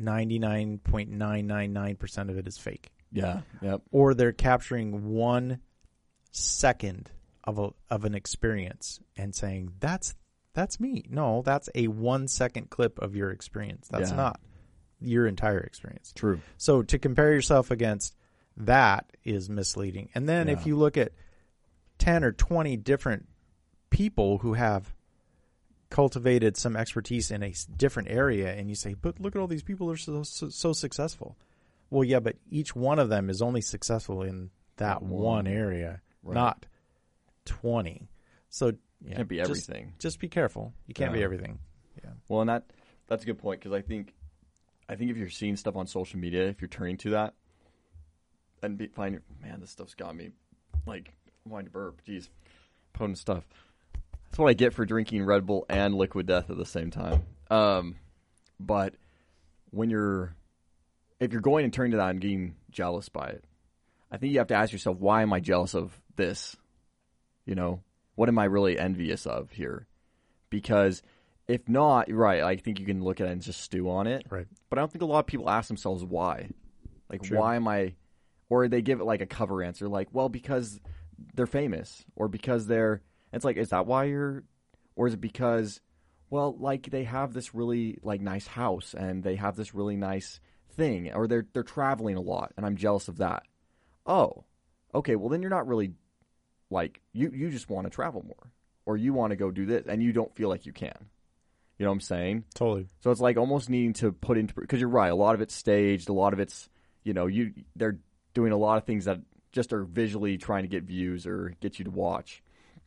99.999% of it is fake. Yeah. Yep. Or they're capturing 1 second of an experience and saying that's me. No, that's a 1 second clip of your experience. That's not your entire experience. True. So to compare yourself against that is misleading. And then if you look at 10 or 20 different people who have cultivated some expertise in a different area, and you say, but look at all these people are so successful. Well, yeah, but each one of them is only successful in that one area, not 20. So can't be everything. Just be careful. You can't be everything. Yeah. Well, and that's a good point, because I think if you're seeing stuff on social media, if you're turning to that and find, man, this stuff's got me like wanting to burp. Jeez, potent stuff. That's what I get for drinking Red Bull and Liquid Death at the same time. But when you're if you're going and turning to that and getting jealous by it, I think you have to ask yourself, why am I jealous of this? You know, what am I really envious of here? Because if not, right, I think you can look at it and just stew on it. Right. But I don't think a lot of people ask themselves why. Like, True. why am I, or they give it like a cover answer, like, well, because they're famous, or because they're, it's like, is that why you're, or is it because, well, like, they have this really, like, nice house, and they have this really nice thing, or they're traveling a lot, and I'm jealous of that. Oh, okay, well, then you're not really, like, you just want to travel more, or you want to go do this, and you don't feel like you can. You know what I'm saying? Totally. So it's like almost needing to put into, because you're right, a lot of it's staged, a lot of it's, you know, they're doing a lot of things that just are visually trying to get views or get you to watch,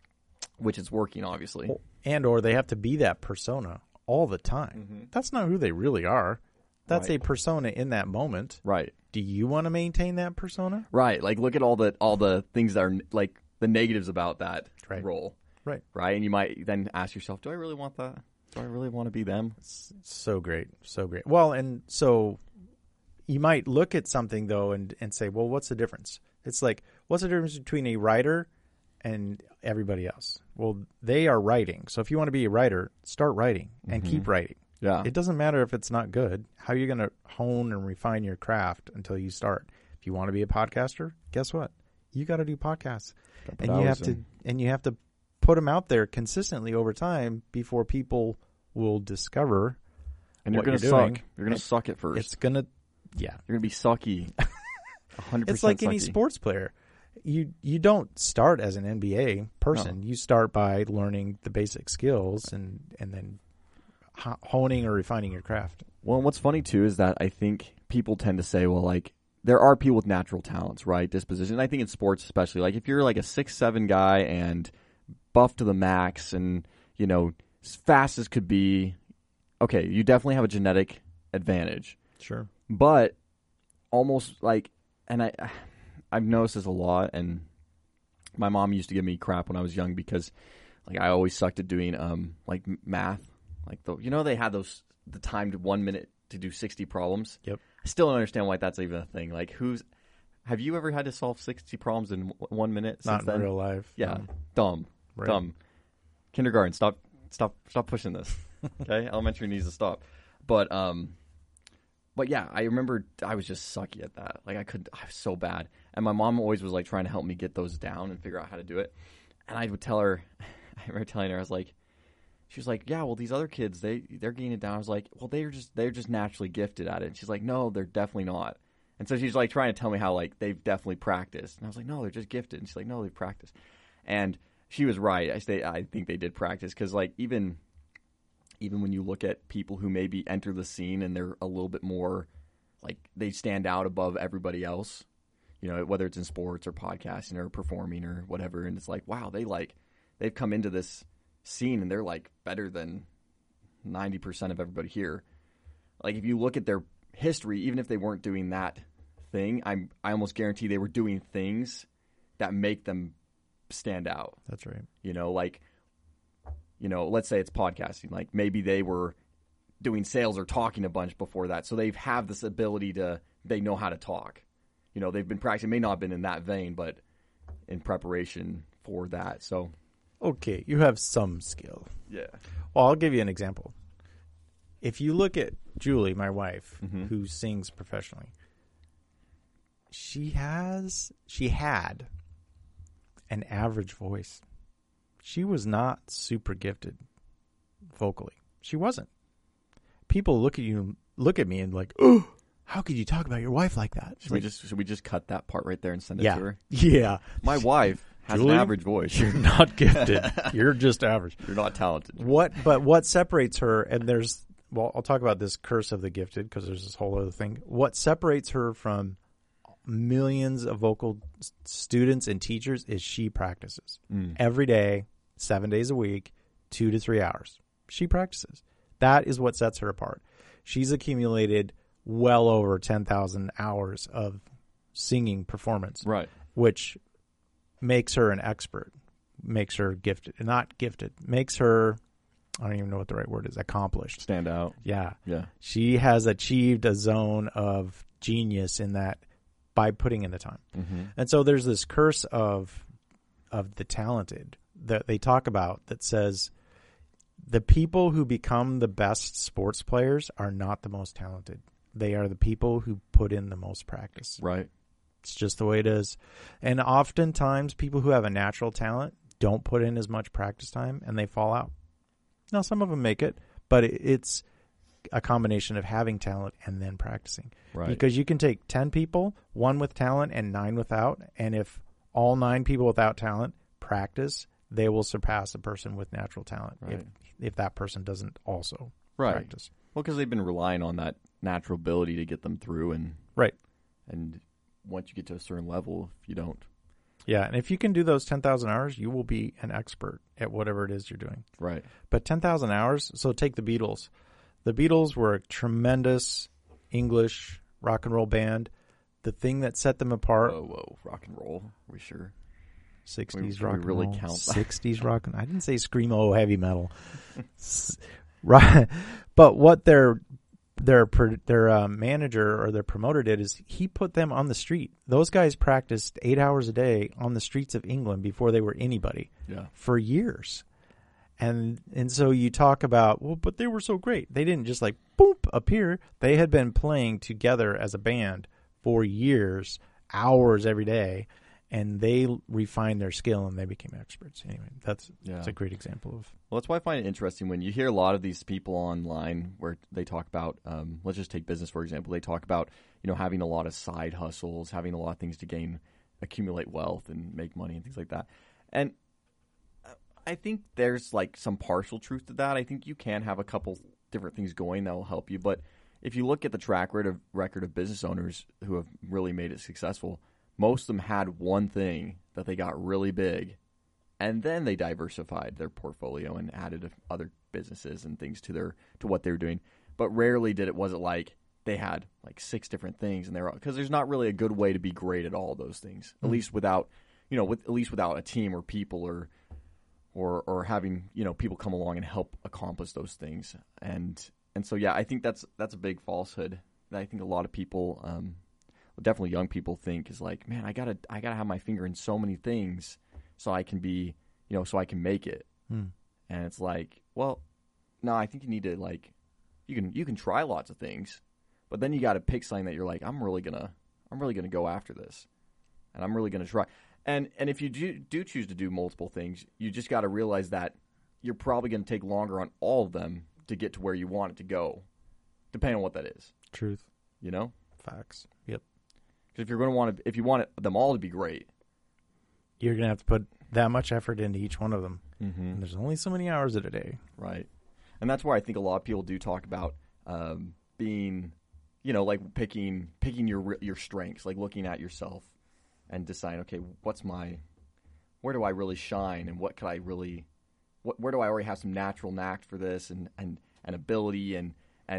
which is working, obviously. And or they have to be that persona all the time. Mm-hmm. That's not who they really are. That's Right. a persona in that moment. Right. Do you want to maintain that persona? Right. Like, look at all the things that are, like, the negatives about that Right. role. Right. Right. And you might then ask yourself, do I really want that? Do I really want to be them? It's so great. So great. Well, and so you might look at something, though, and say, well, what's the difference? It's like, what's the difference between a writer and everybody else? Well, they are writing. So if you want to be a writer, start writing and keep writing. Yeah. It doesn't matter if it's not good. How are you going to hone and refine your craft until you start? If you want to be a podcaster, guess what? You got to do podcasts. And you have to put them out there consistently over time before people will discover And you're what going to you're suck. doing. You're going to suck at first. It's going to, yeah. You're going to be sucky. 100% It's like any sucky. sports player. You don't start as an NBA person. No. You start by learning the basic skills and then honing or refining your craft. Well, and what's funny, too, is that I think people tend to say, well, like, there are people with natural talents, right? Disposition. And I think in sports especially. Like, if you're like a 6'7" guy and buff to the max and, you know, as fast as could be, okay, you definitely have a genetic advantage. Sure. But almost like, and I've noticed this a lot, and my mom used to give me crap when I was young because, like, I always sucked at doing like math. Like, they had the timed 1 minute to do 60 problems. Yep. I still don't understand why that's even a thing. Like, have you ever had to solve 60 problems in 1 minute? Not since then? in real life. Yeah, dumb, Right. dumb. Kindergarten, stop pushing this. Okay, elementary needs to stop. But yeah, I remember I was just sucky at that. Like, I was so bad. And my mom always was like trying to help me get those down and figure out how to do it. And I would tell her, I remember telling her, I was like, she was like, yeah, well, these other kids, they're getting it down. I was like, well, they're just naturally gifted at it. And she's like, no, they're definitely not. And so she's like trying to tell me how, like, they've definitely practiced. And I was like, no, they're just gifted. And she's like, no, they've practiced. And she was right. I think they did practice because, like, even when you look at people who maybe enter the scene and they're a little bit more, like, they stand out above everybody else, you know, whether it's in sports or podcasting or performing or whatever. And it's like, wow, they've come into this scene and they're, like, better than 90% of everybody here. Like, if you look at their history, even if they weren't doing that thing, I almost guarantee they were doing things that make them stand out. That's right. You know, like, you know, let's say it's podcasting. Like, maybe they were doing sales or talking a bunch before that, so they have this ability they know how to talk. You know, they've been practicing. May not have been in that vein, but in preparation for that. So, Okay, you have some skill. yeah. Well, I'll give you an example. If you look at Julie, my wife, Mm-hmm. who sings professionally, she had an average voice. She was not super gifted vocally. She wasn't. People look at me and like, oh, how could you talk about your wife like that? Should we just cut that part right there and send it Yeah. to her? Yeah. My wife has Julie? an average voice. You're not gifted. You're just average. You're not talented. But what separates her, and I'll talk about this curse of the gifted because there's this whole other thing. What separates her from millions of vocal students and teachers is she practices every day, 7 days a week, 2 to 3 hours. She practices. That is what sets her apart. She's accumulated well over 10,000 hours of singing performance, Right. which makes her an expert, makes her gifted, not gifted, makes her I don't even know what the right word is, accomplished. Stand out. Yeah. Yeah. She has achieved a zone of genius in that by putting in the time. Mm-hmm. And so there's this curse of the talented that they talk about that says the people who become the best sports players are not the most talented. They are the people who put in the most practice. Right. It's just the way it is. And oftentimes people who have a natural talent don't put in as much practice time and they fall out. Now, some of them make it, but it's a combination of having talent and then practicing. Right. Because you can take 10 people, 1 with talent and 9 without, and if all 9 people without talent practice, they will surpass a person with natural talent Right. if that person doesn't also Right. practice. Well, because they've been relying on that natural ability to get them through, and Right. and once you get to a certain level, if you don't, Yeah, and if you can do those 10,000 hours, you will be an expert at whatever it is you're doing. right? But 10,000 hours, so take the Beatles. The Beatles were a tremendous English rock and roll band. The thing that set them apart, Whoa, rock and roll. Are we sure? 60s Can we rock and really roll, count that? 60s rock and I didn't say screamo heavy metal. Right. But what their manager or their promoter did is he put them on the street. Those guys practiced 8 hours a day on the streets of England before they were anybody Yeah. for years. And so you talk about, well, but they were so great. They didn't just like, boom, appear. They had been playing together as a band for years, hours every day, and they refined their skill and they became experts. Anyway, that's a great example of. Well, that's why I find it interesting when you hear a lot of these people online where they talk about, let's just take business, for example. They talk about, having a lot of side hustles, having a lot of things to accumulate wealth and make money and things like that. And I think there's like some partial truth to that. I think you can have a couple different things going that will help you. But if you look at the track record of business owners who have really made it successful, most of them had one thing that they got really big, and then they diversified their portfolio and added other businesses and things to what they were doing. But rarely was it like they had like 6 different things, and because there's not really a good way to be great at all those things, at least without a team or people or having people come along and help accomplish those things. And so yeah, I think that's a big falsehood that I think a lot of people, definitely young people, think is like, man, I gotta have my finger in so many things so I can be, so I can make it. And it's like, well, no, I think you need to like, you can try lots of things, but then you got to pick something that you're like, I'm really gonna go after this, and I'm really gonna try. And if you do choose to do multiple things, you just got to realize that you're probably going to take longer on all of them to get to where you want it to go, depending on what that is. Truth. Facts. Yep. Because if you want them all to be great, you're going to have to put that much effort into each one of them. Mm-hmm. And there's only so many hours in a day. Right. And that's where I think a lot of people do talk about being, like picking your strengths, like looking at yourself and deciding, okay, where do I really shine, and what could I really, where do I already have some natural knack for this and ability and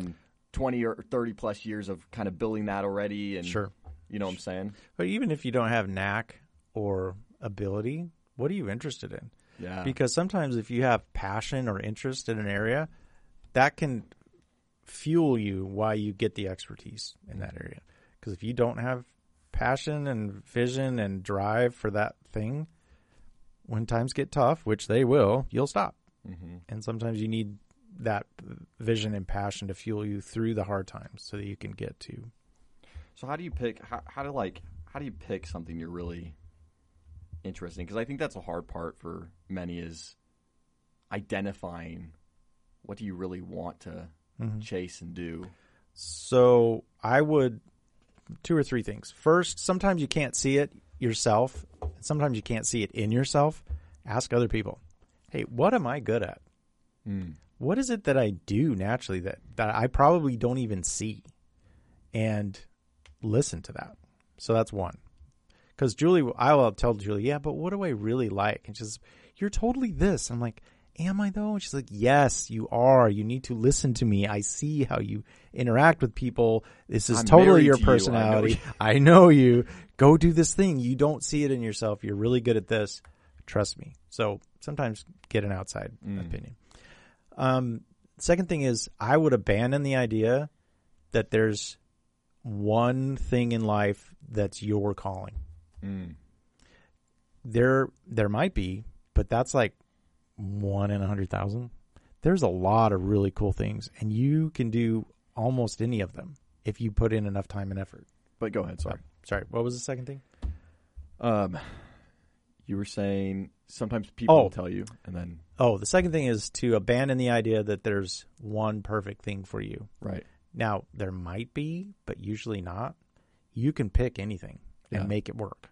20 or 30 plus years of kind of building that already, and sure. You know what I'm saying? But even if you don't have knack or ability, what are you interested in? Yeah. Because sometimes if you have passion or interest in an area, that can fuel you why you get the expertise in that area. Because if you don't have passion and vision and drive for that thing, when times get tough, which they will, you'll stop. Mm-hmm. And sometimes you need that vision and passion to fuel you through the hard times so that you can get to. So how do you pick? How do you pick something you're really interested in? Because I think that's a hard part for many, is identifying what do you really want to chase and do. So I would 2 or 3 things. First, sometimes you can't see it yourself. Sometimes you can't see it in yourself. Ask other people, hey, what am I good at? What is it that I do naturally that I probably don't even see? And listen to that. So that's one. Because I will tell Julie, yeah, but what do I really like? And she says, you're totally this. I'm like, am I though? And she's like, yes, you are. You need to listen to me. I see how you interact with people. This is totally your personality. I know you. Go do this thing. You don't see it in yourself. You're really good at this. Trust me. So sometimes get an outside opinion. Second thing is I would abandon the idea that there's one thing in life that's your calling. There might be, but that's like 1 in 100,000. There's a lot of really cool things, and you can do almost any of them if you put in enough time and effort. But go ahead. Sorry. What was the second thing? You were saying sometimes people will tell you, and then the second thing is to abandon the idea that there's one perfect thing for you. Right. Now, there might be, but usually not. You can pick anything and make it work.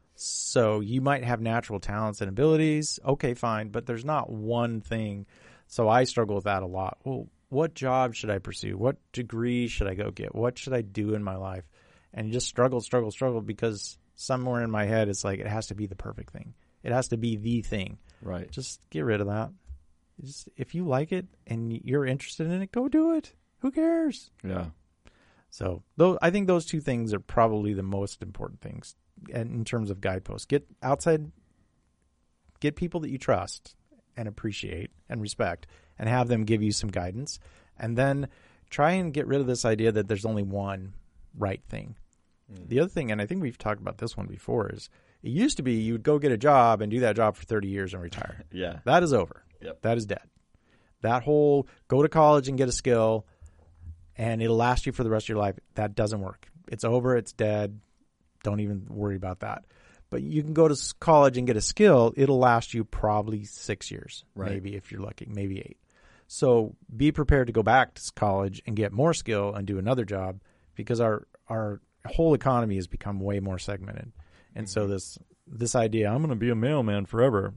So you might have natural talents and abilities. Okay, fine. But there's not one thing. So I struggle with that a lot. Well, what job should I pursue? What degree should I go get? What should I do in my life? And you just struggle because somewhere in my head it's like it has to be the perfect thing. It has to be the thing. Right. Just get rid of that. If you like it and you're interested in it, go do it. Who cares? Yeah. So I think those two things are probably the most important things in terms of guideposts. Get outside, get people that you trust and appreciate and respect, and have them give you some guidance. And then try and get rid of this idea that there's only one right thing. The other thing, and I think we've talked about this one before, is it used to be you would go get a job and do that job for 30 years and retire. Yeah. That is over. Yep. That is dead. That whole go to college and get a skill and it'll last you for the rest of your life, that doesn't work. It's over. It's dead. Don't even worry about that. But you can go to college and get a skill. It'll last you probably 6 years, maybe if you're lucky, maybe 8. So be prepared to go back to college and get more skill and do another job, because our whole economy has become way more segmented. And so this idea, I'm going to be a mailman forever,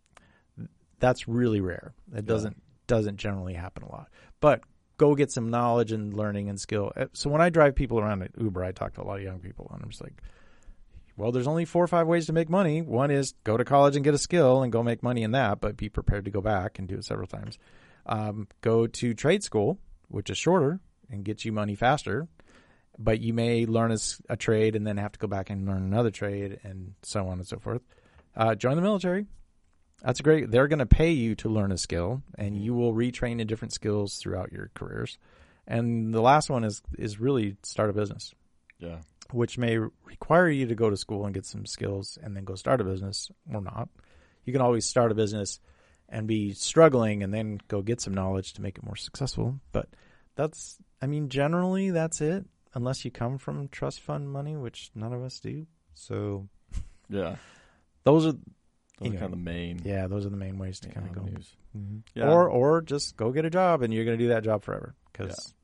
that's really rare. It doesn't generally happen a lot. But go get some knowledge and learning and skill. So when I drive people around at Uber, I talk to a lot of young people, and I'm just like, well, there's only 4 or 5 ways to make money. One is go to college and get a skill and go make money in that, but be prepared to go back and do it several times. Go to trade school, which is shorter and gets you money faster, but you may learn a trade and then have to go back and learn another trade and so on and so forth. Join the military. That's great. They're going to pay you to learn a skill, and you will retrain in different skills throughout your careers. And the last one is really start a business. Yeah. Which may require you to go to school and get some skills and then go start a business, or not. You can always start a business and be struggling and then go get some knowledge to make it more successful. But generally that's it, unless you come from trust fund money, which none of us do. So yeah, those are kind of the main. Yeah, those are the main ways to kind of go. Mm-hmm. Yeah. Or just go get a job and you're going to do that job forever. Because,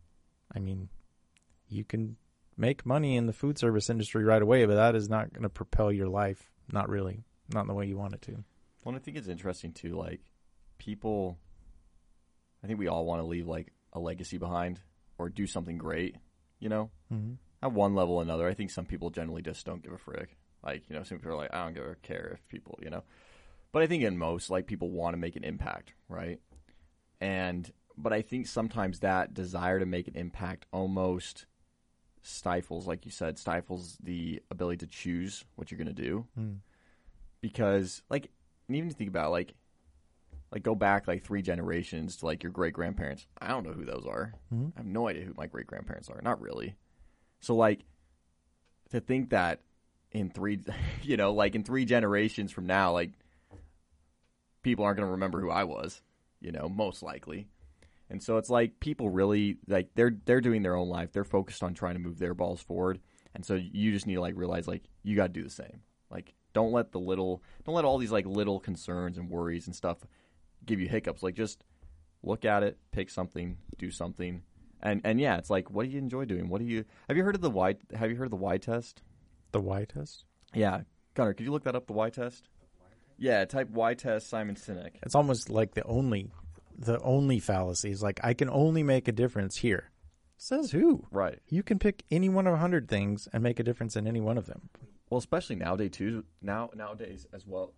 you can make money in the food service industry right away, but that is not going to propel your life. Not really. Not in the way you want it to. Well, I think it's interesting too, like people, I think we all want to leave like a legacy behind or do something great, at one level or another. I think some people generally just don't give a frick. Like, some people are like, I don't care if people, But I think in most, like, people want to make an impact, right? But I think sometimes that desire to make an impact almost stifles, like you said, the ability to choose what you're going to do. Because, like, and even to think about, like go back, like, 3 generations to, like, your great-grandparents. I don't know who those are. I have no idea who my great-grandparents are. Not really. So, like, to think that in 3 generations from now, like, people aren't going to remember who I was, most likely. And so it's like people really, like, they're doing their own life. They're focused on trying to move their balls forward. And so you just need to, like, realize, like, you got to do the same. Like, don't let all these, like, little concerns and worries and stuff give you hiccups. Like, just look at it, pick something, do something. And yeah, it's like, what do you enjoy doing? Have you heard of the Y test? The Y test? Yeah. Connor, could you look that up, the Y test? Yeah, type Y test, Simon Sinek. It's almost like the only fallacy is like, I can only make a difference here. Says who? Right. You can pick any one of 100 things and make a difference in any one of them. Well, especially nowadays too. Nowadays as well.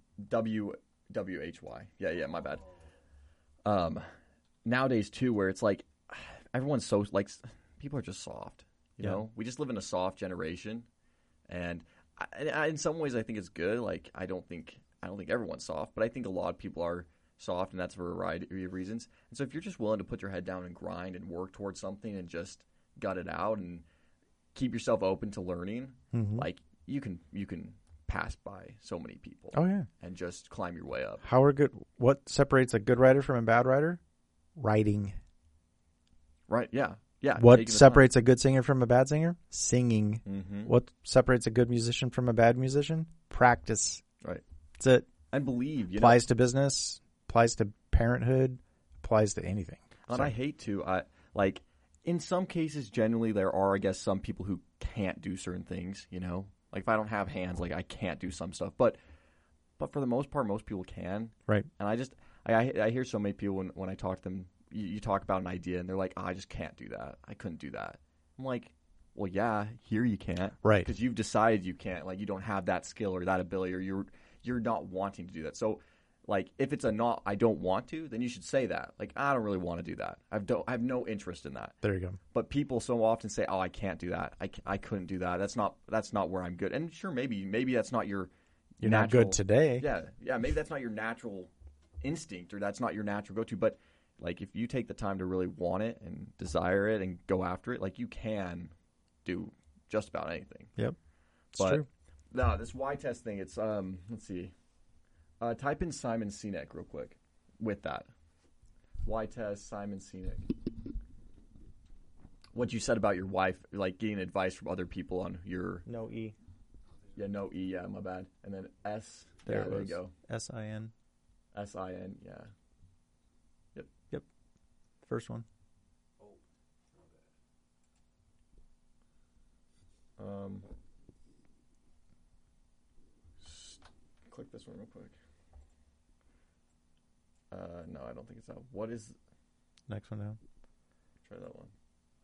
WHY. Yeah, my bad. Nowadays too, where it's like everyone's so, like, people are just soft. You know, we just live in a soft generation, and in some ways I think it's good. Like, I don't think everyone's soft, but I think a lot of people are soft, and that's for a variety of reasons. And so if you're just willing to put your head down and grind and work towards something and just gut it out and keep yourself open to learning, like you can pass by so many people. Oh yeah, and just climb your way up. What separates a good writer from a bad writer? Writing. Right? Yeah. Yeah. What separates a good singer from a bad singer? Singing. Mm-hmm. What separates a good musician from a bad musician? Practice. Right. That's it. And believe. Applies to business. Applies to parenthood. Applies to anything. And I hate to. Like in some cases, genuinely, there are, I guess, some people who can't do certain things. Like if I don't have hands, like I can't do some stuff. But for the most part, most people can. Right. And I hear so many people when I talk to them. You talk about an idea and they're like, I just can't do that. I couldn't do that. I'm like, well, yeah, here you can't. Right. Because you've decided you can't. Like, you don't have that skill or that ability, or you're not wanting to do that. So, like, if it's I don't want to, then you should say that. Like, I don't really want to do that. I have no interest in that. There you go. But people so often say, oh, I can't do that. I couldn't do that. That's not where I'm good. And sure, maybe that's not your You're natural, not good today. Yeah, maybe that's not your natural instinct, or that's not your natural go-to. But like, if you take the time to really want it and desire it and go after it, like, you can do just about anything. Yep. It's true. No, this Y test thing, it's, let's see. Type in Simon Sinek real quick with that. Y test, Simon Sinek. What you said about your wife, like getting advice from other people on your... No E. Yeah, no E, yeah, my bad. And then S. There you go. S-I-N. S-I-N, yeah. First one. Click this one real quick. No, I don't think it's that. What is... Next one down. Try that one.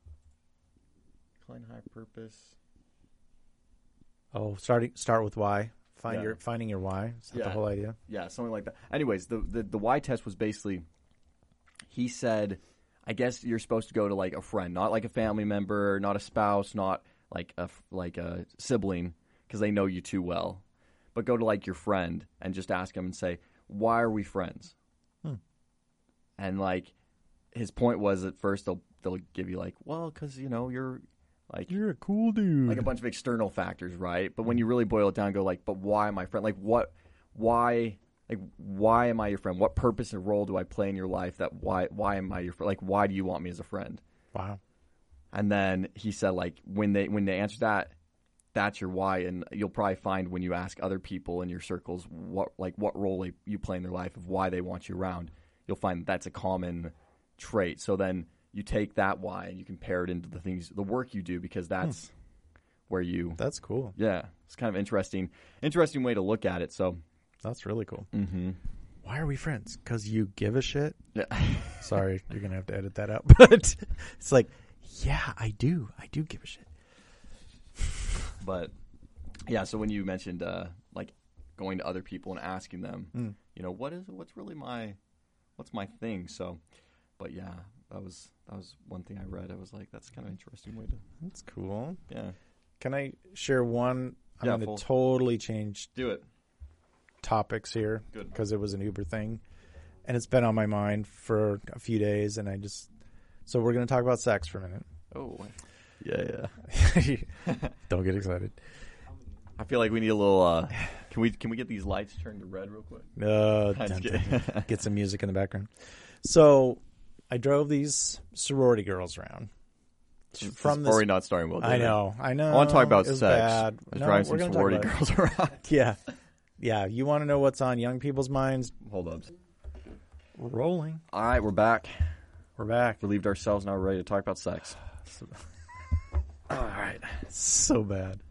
Klein High Purpose. Oh, start with Y. Finding your why. Is that the whole idea? Yeah, something like that. Anyways, the Y test was basically... He said, I guess you're supposed to go to like a friend, not like a family member, not a spouse, not like a sibling, because they know you too well. But go to like your friend and just ask them and say, why are we friends? And like his point was, at first they'll give you like, well, because you're like, you're a cool dude, like a bunch of external factors, right? But when you really boil it down, go like, but why am I friend? Like why? Like, why am I your friend? What purpose and role do I play in your life? Why am I your friend? Like, why do you want me as a friend? Wow. And then he said, like, when they answer that, that's your why. And you'll probably find when you ask other people in your circles what role you play in their life, of why they want you around, you'll find that's a common trait. So then you take that why and you compare it into the work you do, because that's where you... That's cool. Yeah. It's kind of interesting way to look at it. So... That's really cool. Mm-hmm. Why are we friends? Because you give a shit? Yeah. Sorry, you're going to have to edit that out. But it's like, yeah, I do. I do give a shit. But, yeah, so when you mentioned, like, going to other people and asking them, what's my thing? So, but, yeah, that was one thing I read. I was like, that's kind of an interesting way to... That's cool. Yeah. Can I share one? I'm going to totally change... Do it. Topics here, good, because it was an Uber thing, and it's been on my mind for a few days, and so we're going to talk about sex for a minute. Oh, yeah. Don't get excited. I feel like we need a little. Can we get these lights turned to red real quick? No, get some music in the background. So I drove these sorority girls around. From this, not starting well. I know. I want to talk about sex. Bad. I was driving some sorority girls around. Yeah, you want to know what's on young people's minds? Hold up. We're rolling. All right, we're back. Relieved ourselves, now we're ready to talk about sex. All right. So bad.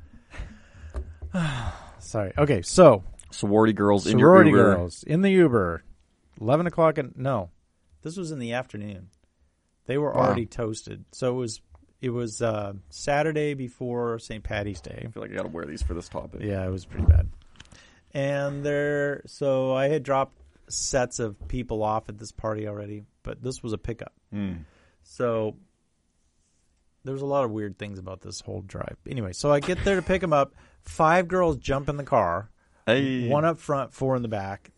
Sorry. Okay, so. Sorority girls in your Uber. Sorority girls in the Uber. 11 o'clock. No, this was in the afternoon. They were already toasted. So it was Saturday before St. Patty's Day. I feel like I got to wear these for this topic. Yeah, it was pretty bad. And so I had dropped sets of people off at this party already, but this was a pickup. So there was a lot of weird things about this whole drive. Anyway, so I get there to pick them up. 5 girls jump in the car. Hey. 1 up front, 4 in the back.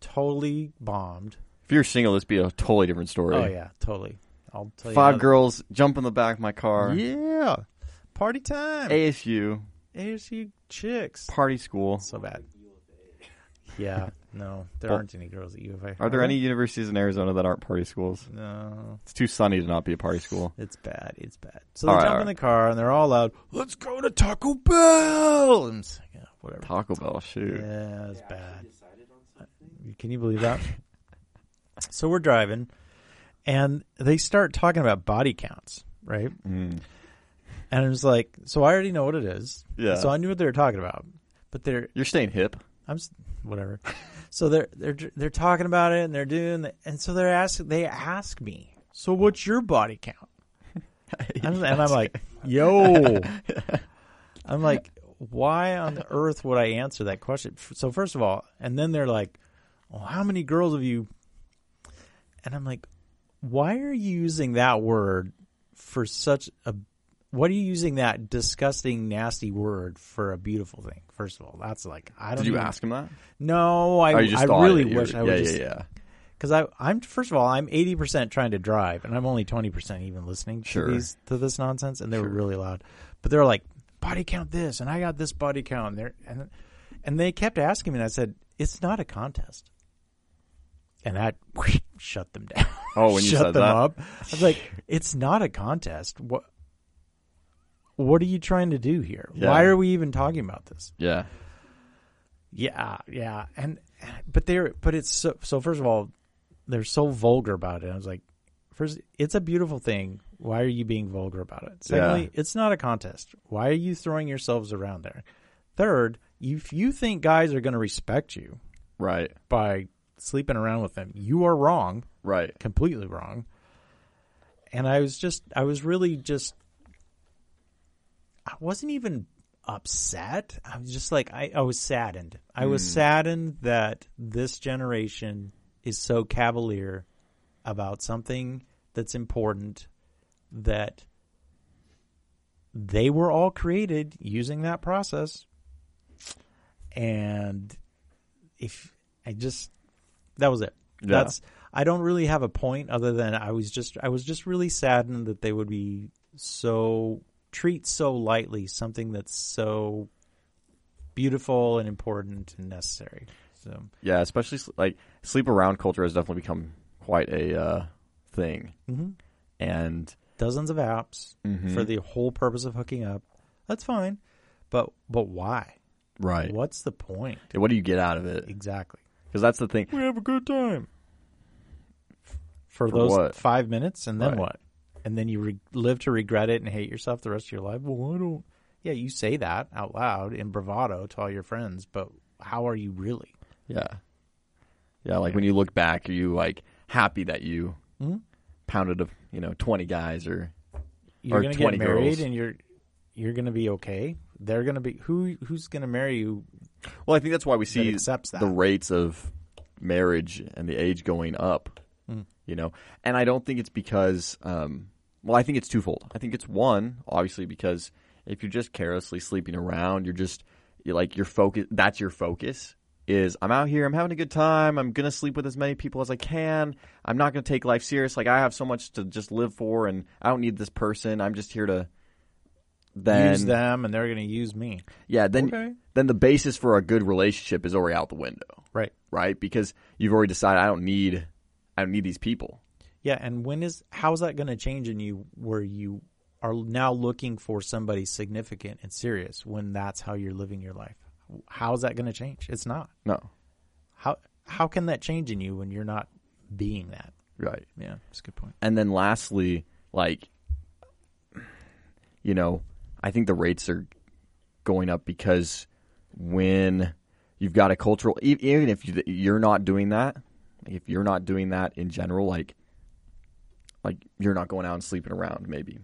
totally bombed. If you're single, this would be a totally different story. Oh yeah, totally. I'll tell you. 5 girls jump in the back of my car. Yeah, party time. ASU chicks. party school. So bad. Yeah, no, there Well, aren't any girls at U of A. Are there any universities in Arizona that aren't party schools? No, It's too sunny to not be a party school. it's bad. It's bad. So they All right, jump all in the car and they're all loud. Let's go to Taco Bell. And it's like, yeah, whatever. Taco Bell, shoot. Yeah, it's bad. Can you believe that? So we're driving, and they start talking about body counts, right? Mm. And it was like, so I already know what it is. Yeah. So I knew what they were talking about, but You're staying hip. whatever. So they're talking about it, and they're doing, and so they ask me, so what's your body count? And I'm like, yo, I'm like, why on earth would I answer that question? So first of all, and then they're like, well, how many girls have you? And I'm like, why are you using that word for such a? What are you using that disgusting, nasty word for a beautiful thing? First of all, that's like, I don't. Did you even, ask him that? No, I really wish I would. Yeah. Because I'm first of all, I'm 80% trying to drive, and I'm only 20% even listening to this nonsense, and they were really loud. But they're like, body count this, and I got this body count, and they kept asking me, and I said, it's not a contest, and that shut them down. Oh, when you shut said them that, up, I was like, it's not a contest. What are you trying to do here? Yeah. Why are we even talking about this? Yeah. Yeah, but it's so. First of all, they're so vulgar about it. I was like, first, it's a beautiful thing. Why are you being vulgar about it? Secondly, it's not a contest. Why are you throwing yourselves around there? Third, if you think guys are going to respect you, Right. by sleeping around with them, you are wrong. Right. Completely wrong. And I wasn't even upset. I was just like, I was saddened. I was saddened that this generation is so cavalier about something that's important, that they were all created using that process. And that was it. Yeah. I don't really have a point other than I was just really saddened that they would be treat so lightly something that's so beautiful and important and necessary. So yeah, especially like sleep around culture has definitely become quite a thing, and dozens of apps for the whole purpose of hooking up. That's fine, but why? Right. What's the point? What do you get out of it? Exactly. Because that's the thing. We have a good time for those what? 5 minutes, and then Right. what? And then you live to regret it and hate yourself the rest of your life. Well, I don't. Yeah, you say that out loud in bravado to all your friends, but how are you really? Yeah. Yeah, like when you look back, are you like happy that you pounded 20 guys or You're going to get 20 married girls? and you're going to be okay. They're going to be who's going to marry you? Well, I think that's why we see accepts that. the rates of marriage and the age going up, and I don't think it's because, I think it's twofold. I think it's one, obviously, because if you're just carelessly sleeping around, your focus, that's your focus is I'm out here, I'm having a good time, I'm going to sleep with as many people as I can, I'm not going to take life serious, like I have so much to just live for and I don't need this person, I'm just here to use them and they're going to use me. Yeah, then the basis for a good relationship is already out the window. Right? Because you've already decided I don't need these people. Yeah, and how's that going to change in you where you are now looking for somebody significant and serious when that's how you're living your life? How's that going to change? It's not. No. How can that change in you when you're not being that? Right. Yeah, that's a good point. And then lastly, I think the rates are going up because when you've got a cultural, even if you're not doing that, if you're not doing that in general, like you're not going out and sleeping around, maybe.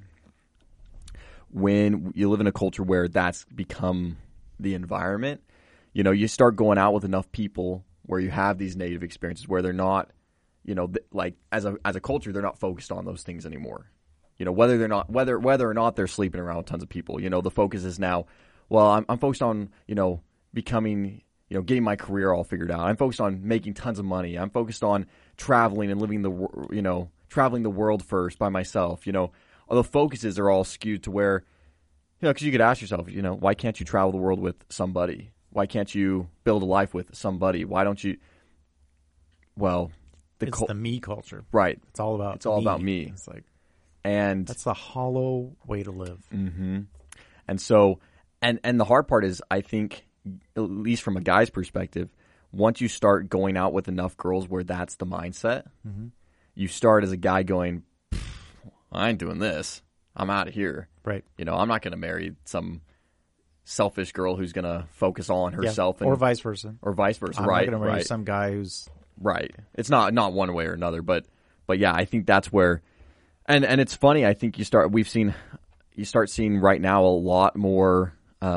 When you live in a culture where that's become the environment, you start going out with enough people where you have these native experiences where they're not, as a culture, they're not focused on those things anymore. Whether or not they're sleeping around with tons of people, the focus is now, well, I'm focused on, becoming, getting my career all figured out. I'm focused on making tons of money. I'm focused on traveling and living traveling the world first by myself. All the focuses are all skewed to where, because you could ask yourself, why can't you travel the world with somebody? Why can't you build a life with somebody? Why don't you? Well, it's the me culture, right? It's all about me. It's like, and that's the hollow way to live. Mm-hmm. And so, and the hard part is, I think, at least from a guy's perspective, once you start going out with enough girls where that's the mindset, you start as a guy going, I ain't doing this. I'm out of here. Right. I'm not going to marry some selfish girl who's going to focus all on herself. Or vice versa. Or vice versa, I'm right. not going to marry some guy who's... Right. It's not one way or another, but yeah, I think that's where... And it's funny, I think you start seeing right now a lot more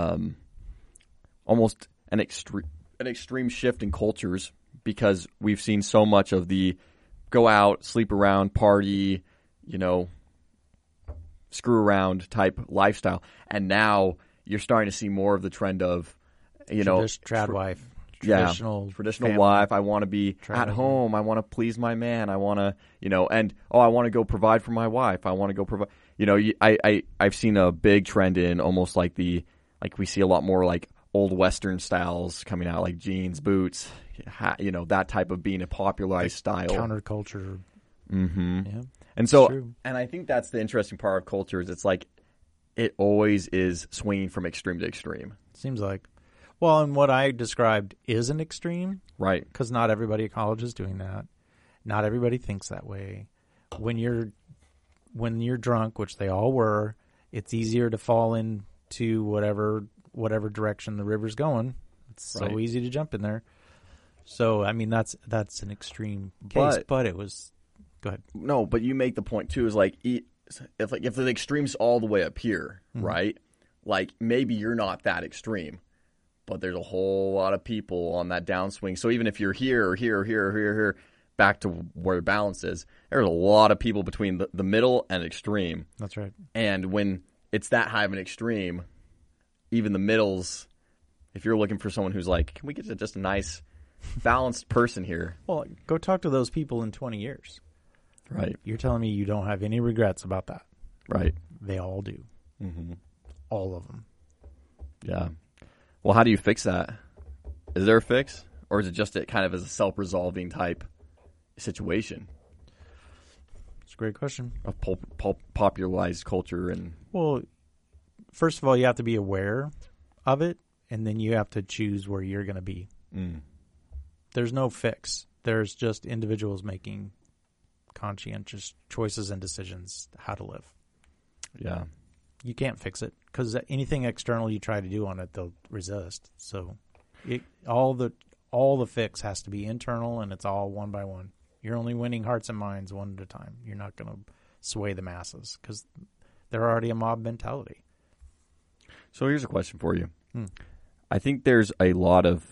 almost an extreme shift in cultures, because we've seen so much of the go out, sleep around, party, screw around type lifestyle. And now you're starting to see more of the trend of, trad wife. Traditional wife. I want to be at home. I want to please my man. I want to, I want to go provide for my wife. I want to go provide. I've seen a big trend in almost like we see a lot more like old Western styles coming out, like jeans, boots, that type of being a popularized style. Counterculture. Mm-hmm. Yeah. And so, and I think that's the interesting part of culture is it's like it always is swinging from extreme to extreme. Seems like. Well, and what I described is an extreme. Right. Because not everybody at college is doing that. Not everybody thinks that way. When you're drunk, which they all were, it's easier to fall into whatever direction the river's going. It's so easy to jump in there. So, I mean, that's an extreme case, but it was... Go ahead. No, but you make the point, too, is like, if the extreme's all the way up here, right? Like, maybe you're not that extreme. But there's a whole lot of people on that downswing. So even if you're here or here or here or here or here, back to where balance is, there's a lot of people between the middle and extreme. That's right. And when it's that high of an extreme, even the middles, if you're looking for someone who's like, can we get to just a nice, balanced person here? Well, go talk to those people in 20 years. Right. You're telling me you don't have any regrets about that. Right. They all do. Mm-hmm. All of them. Yeah. Well, how do you fix that? Is there a fix? Or is it just kind of as a self-resolving type situation? It's a great question. Of popularized culture and... Well, first of all, you have to be aware of it, and then you have to choose where you're going to be. There's no fix. There's just individuals making conscientious choices and decisions how to live. Yeah. You can't fix it because anything external you try to do on it, they'll resist. So all the fix has to be internal, and it's all one by one. You're only winning hearts and minds one at a time. You're not going to sway the masses because they're already a mob mentality. So here's a question for you. I think there's a lot of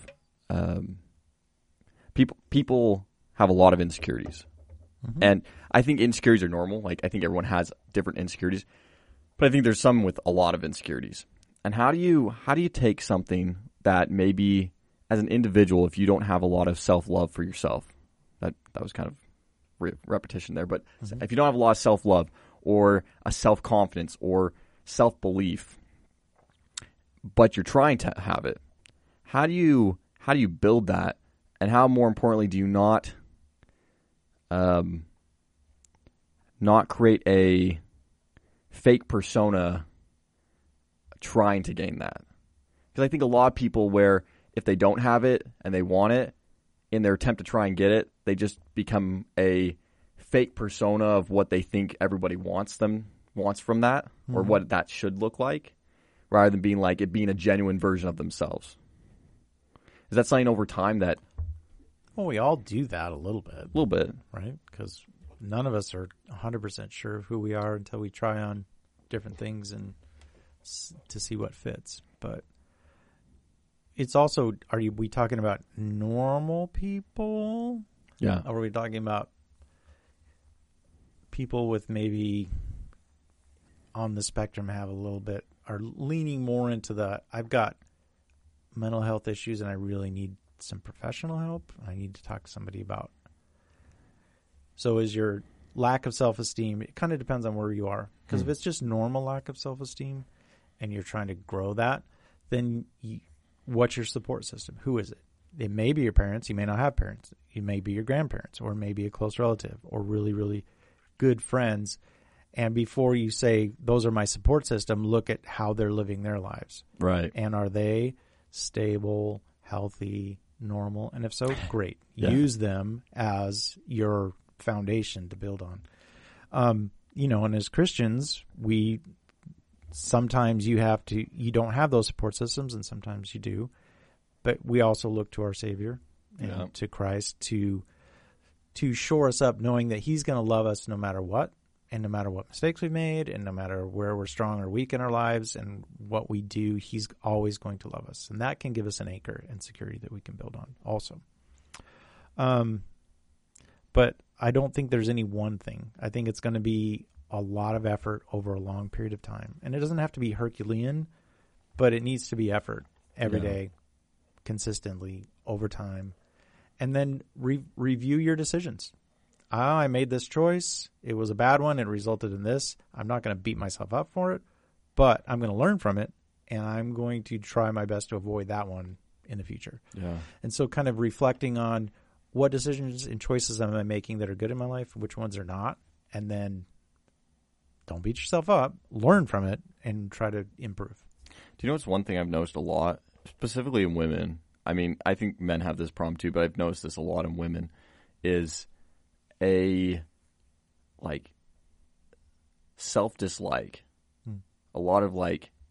people have a lot of insecurities. And I think insecurities are normal. Like, I think everyone has different insecurities. But I think there's some with a lot of insecurities. And how do you take something that maybe as an individual, if you don't have a lot of self-love for yourself, that was kind of repetition there, but if you don't have a lot of self-love or a self-confidence or self-belief, but you're trying to have it, how do you build that? And how, more importantly, do you not create a fake persona trying to gain that? Because I think a lot of people, where if they don't have it and they want it, in their attempt to try and get it, they just become a fake persona of what they think everybody wants from that, or what that should look like, rather than being a genuine version of themselves. Is that something over time that... Well, we all do that a little bit. A little bit. Right? Because none of us are 100% sure of who we are until we try on different things and to see what fits. But it's also, we talking about normal people? Yeah. Or are we talking about people with maybe on the spectrum have a little bit, are leaning more into the, I've got mental health issues and I really need some professional help. I need to talk to somebody about. So is your lack of self-esteem, it kind of depends on where you are. Because if it's just normal lack of self-esteem and you're trying to grow that, then what's your support system? Who is it? It may be your parents. You may not have parents. It may be your grandparents, or maybe a close relative, or really, really good friends. And before you say, those are my support system, look at how they're living their lives. Right. And are they stable, healthy, normal? And if so, great. Yeah. Use them as your foundation to build on. And as Christians, sometimes you don't have those support systems, and sometimes you do. But we also look to our Savior and to Christ to shore us up, knowing that He's going to love us no matter what, and no matter what mistakes we've made, and no matter where we're strong or weak in our lives, and what we do, He's always going to love us. And that can give us an anchor and security that we can build on also. But I don't think there's any one thing. I think it's going to be a lot of effort over a long period of time. And it doesn't have to be Herculean, but it needs to be effort every day, consistently, over time. And then review your decisions. I made this choice. It was a bad one. It resulted in this. I'm not going to beat myself up for it, but I'm going to learn from it, and I'm going to try my best to avoid that one in the future. Yeah. And so kind of reflecting on what decisions and choices am I making that are good in my life, which ones are not, and then don't beat yourself up, learn from it, and try to improve. Do you know what's one thing I've noticed a lot, specifically in women? I mean, I think men have this problem too, but I've noticed this a lot in women, is a self-dislike. A lot of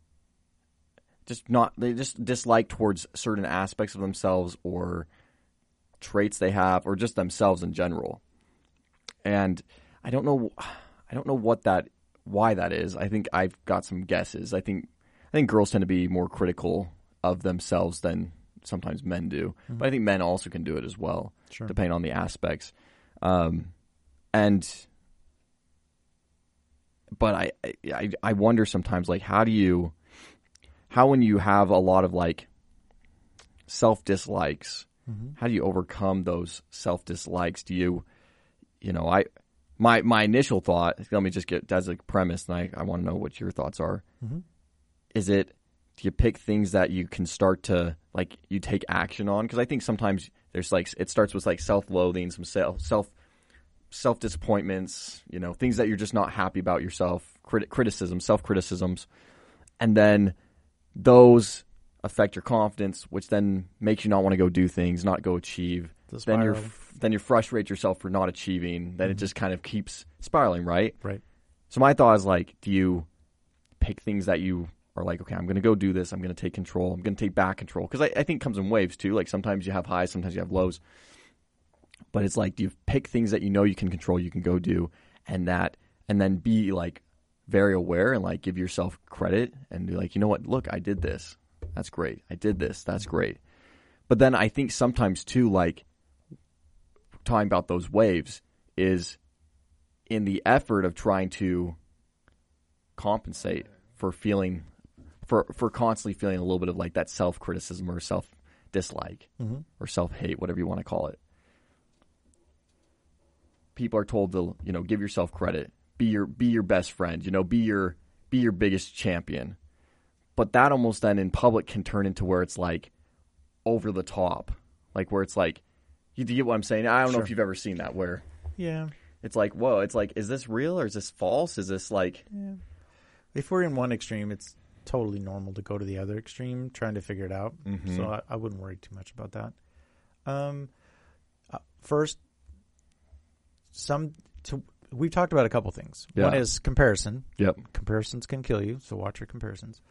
they just dislike towards certain aspects of themselves or traits they have, or just themselves in general. And I don't know why that is. I think I've got some guesses. I think girls tend to be more critical of themselves than sometimes men do. Mm-hmm. But I think men also can do it as well, depending on the aspects. But I wonder sometimes, how when you have a lot of self-dislikes, how do you overcome those self-dislikes? My initial thought, let me just get as a premise, and I want to know what your thoughts are. Mm-hmm. Do you pick things that you can start to, you take action on? Because I think sometimes there's it starts with self-loathing, some self-disappointments, things that you're just not happy about yourself, self-criticisms, and then those affect your confidence, which then makes you not want to go do things, not go achieve. Then you frustrate yourself for not achieving. Then it just kind of keeps spiraling, right? Right. So my thought is do you pick things that you are okay, I'm going to go do this. I'm going to take control. I'm going to take back control. Because I think it comes in waves too. Sometimes you have highs, sometimes you have lows. But it's do you pick things that you can control, you can go do, and then be very aware and give yourself credit and be you know what, look, I did this. That's great. I did this. That's great. But then I think sometimes too, talking about those waves is in the effort of trying to compensate for constantly feeling a little bit of that self-criticism or self-dislike or self-hate, whatever you want to call it. People are told to, give yourself credit, be your best friend, be your biggest champion. But that almost then in public can turn into where it's over the top, where it's you get what I'm saying? I don't know if you've ever seen that where it's whoa, it's is this real or is this false? Is this If we're in one extreme, it's totally normal to go to the other extreme trying to figure it out. Mm-hmm. So I wouldn't worry too much about that. First, we've talked about a couple things. Yeah. One is comparison. Yep. Comparisons can kill you, so watch your comparisons.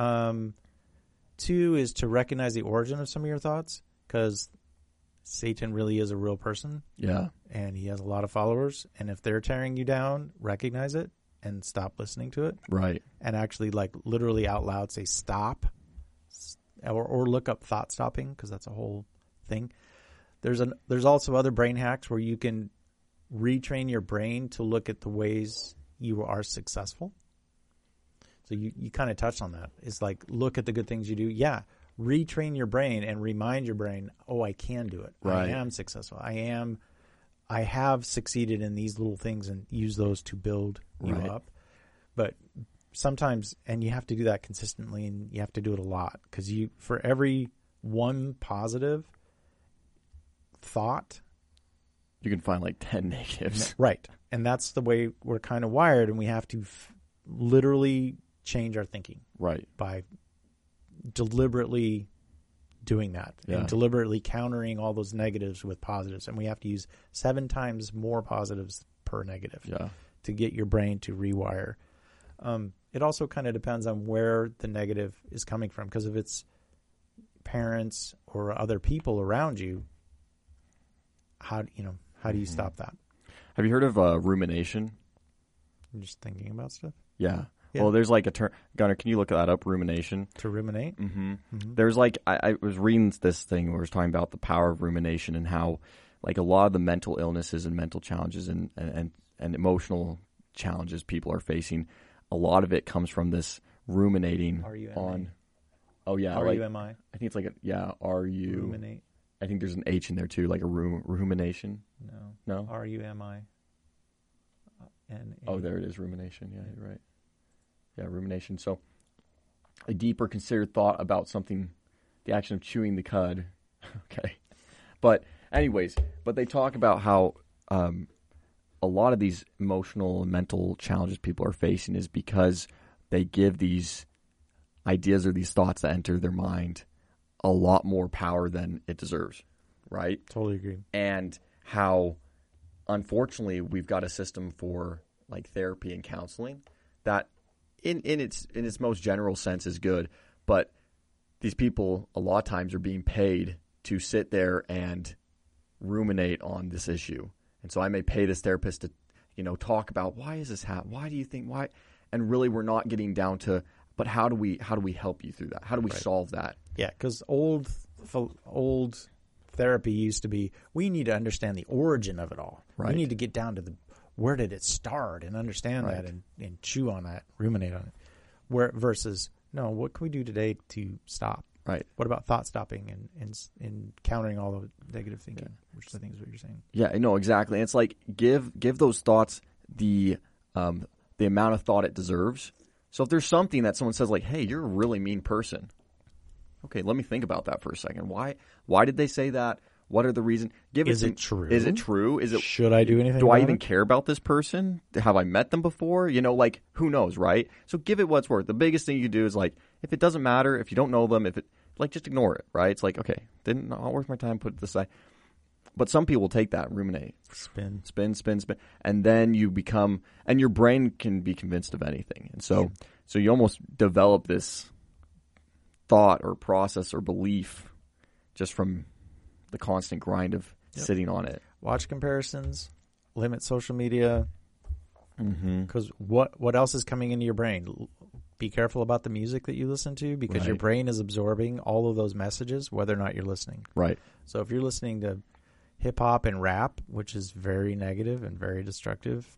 2 is to recognize the origin of some of your thoughts, because Satan really is a real person. Yeah. And he has a lot of followers. And if they're tearing you down, recognize it and stop listening to it. Right. And actually literally out loud say stop, or look up thought stopping, because that's a whole thing. There's also other brain hacks where you can retrain your brain to look at the ways you are successful. So you kind of touched on that. It's look at the good things you do. Yeah. retrain your brain and remind your brain, oh, I can do it. Right. I am successful. I have succeeded in these little things, and use those to build you Right. up. But sometimes, and you have to do that consistently, and you have to do it a lot, because for every one positive thought, You can find like 10 negatives. right, and that's the way we're kind of wired, and we have to literally change our thinking Right. by deliberately doing that Yeah. and deliberately countering all those negatives with positives. And we have to use 7 times more positives per negative Yeah. to get your brain to rewire. It also kind of depends on where the negative is coming from, because if it's parents or other people around you, how do you stop that? Have you heard of rumination? You're just thinking about stuff Yeah. Yeah. Well, there's like a term. Gunnar, can you look that up? Rumination. to ruminate. Mm-hmm. Mhm. There's like I was reading this thing where it was talking about the power of rumination and how like a lot of the mental illnesses and mental challenges and emotional challenges people are facing, a lot of it comes from this ruminating R-U-M-A. on. Oh yeah, R-U-M-I. I think it's like R-U. Ruminate. I think there's an H in there too, like a rumination. No. No. R-U-M-I. Oh, there it is, rumination. Yeah, you're right. Yeah, rumination. So, a deeper considered thought about something, the action of chewing the cud. Okay. But, anyways, they talk about how a lot of these emotional and mental challenges people are facing is because they give these ideas or these thoughts that enter their mind a lot more power than it deserves, right? Totally agree. And how, unfortunately, we've got a system for like therapy and counseling that in its most general sense is good, but these people a lot of times are being paid to sit there and ruminate on this issue. And so I may pay this therapist to, talk about why is this happening? Why do you think why? And really we're not getting down to, but how do we help you through that? How do we solve that? Yeah, because old therapy used to be, we need to understand the origin of it all. Right. We need to get down to where did it start and understand Right. that and chew on that, ruminate on it. Versus, no, what can we do today to stop? Right. What about thought stopping and countering all of negative thinking, which I think is what you're saying. Yeah, no, exactly. And it's like give those thoughts the amount of thought it deserves. So if there's something that someone says like, "Hey, you're a really mean person," okay, let me think about that for a second. Why did they say that? What are the reasons? Is it true? Is it true? Is it? Should I do anything? Do I about even it? care about this person? Have I met them before? Who knows, right? So give it what's worth. The biggest thing you can do is like, if it doesn't matter, if you don't know them, just ignore it, right? It's like, okay, not worth my time, put it aside. But some people take that and ruminate. Spin. And then you become, and your brain can be convinced of anything. And so you almost develop this thought or process or belief just from the constant grind of sitting on it. Watch comparisons, limit social media, Mm-hmm. because what else is coming into your brain? Be careful about the music that you listen to, because your Right. brain is absorbing all of those messages, whether or not you're listening. Right. So if you're listening to hip hop and rap, which is very negative and very destructive,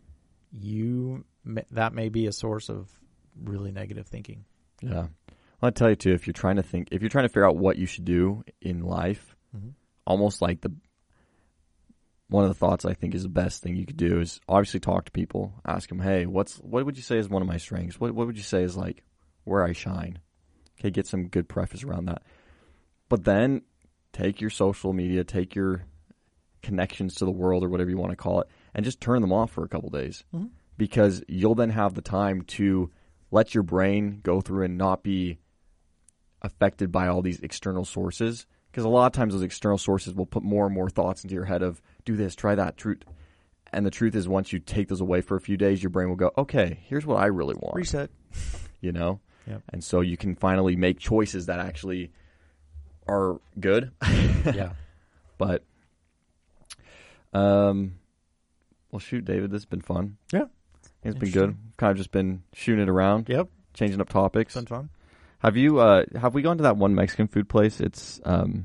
that may be a source of really negative thinking. Yeah. Well, I tell you too, if you're trying to figure out what you should do in life, Mm-hmm. almost like one of the thoughts I think is the best thing you could do is obviously talk to people, ask them, hey, what would you say is one of my strengths? What would you say is like where I shine? Okay, get some good preface around that. But then take your social media, take your connections to the world or whatever you want to call it, and just turn them off for a couple days. Mm-hmm. Because you'll then have the time to let your brain go through and not be affected by all these external sources. Because a lot of times those external sources will put more and more thoughts into your head of, do this, try that, truth. And the truth is, once you take those away for a few days, your brain will go, okay, here's what I really want. Reset. Yep. And so you can finally make choices that actually are good. Yeah. But, well, shoot, David, this has been fun. Yeah. It's been good. Kind of just been shooting it around. Yep. Changing up topics. It's been fun. Have we gone to that one Mexican food place? It's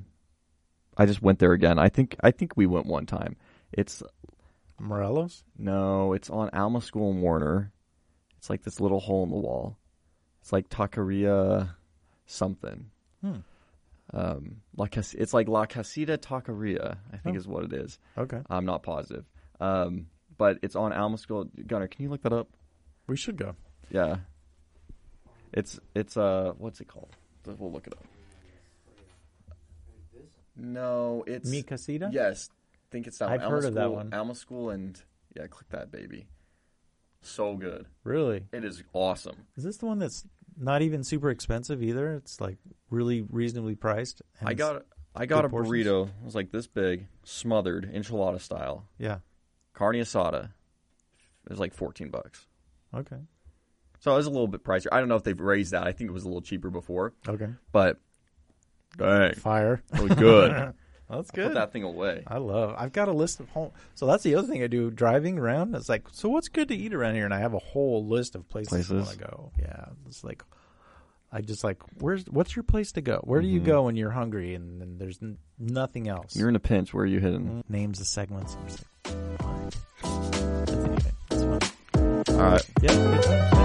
I just went there again. I think we went one time. It's Morelos? no, it's on Alma School and Warner. It's like this little hole in the wall. It's like Taqueria something. It's like La Casita Taqueria, I think Oh. is what it is. Okay. I'm not positive. But it's on Alma School. Gunnar, can you look that up? We should go. Yeah. It's what's it called? We'll look it up. No, it's Mi Casita? Yes, I think it's that I've one. heard of that one. Alma School, and yeah, click that baby. So good. Really? It is awesome. Is this the one that's not even super expensive either? It's like really reasonably priced. And I it's- got a good portions? burrito. It was like this big, smothered enchilada style, Yeah. carne asada. It was like $14. Okay. So it was a little bit pricier. I don't know if they've raised that. I think it was a little cheaper before, Okay. but dang, Fire. really good. That's Put good. that thing away. I've got a list of home. So that's the other thing I do driving around. It's like, so what's good to eat around here? And I have a whole list of places I want to go. Yeah. It's like, I just like, what's your place to go? Where do you go when you're hungry and then there's nothing else? You're in a pinch. Where are you hitting? Names the segments. I'm just like, fine. That's anything. It's fun. All right. Yeah.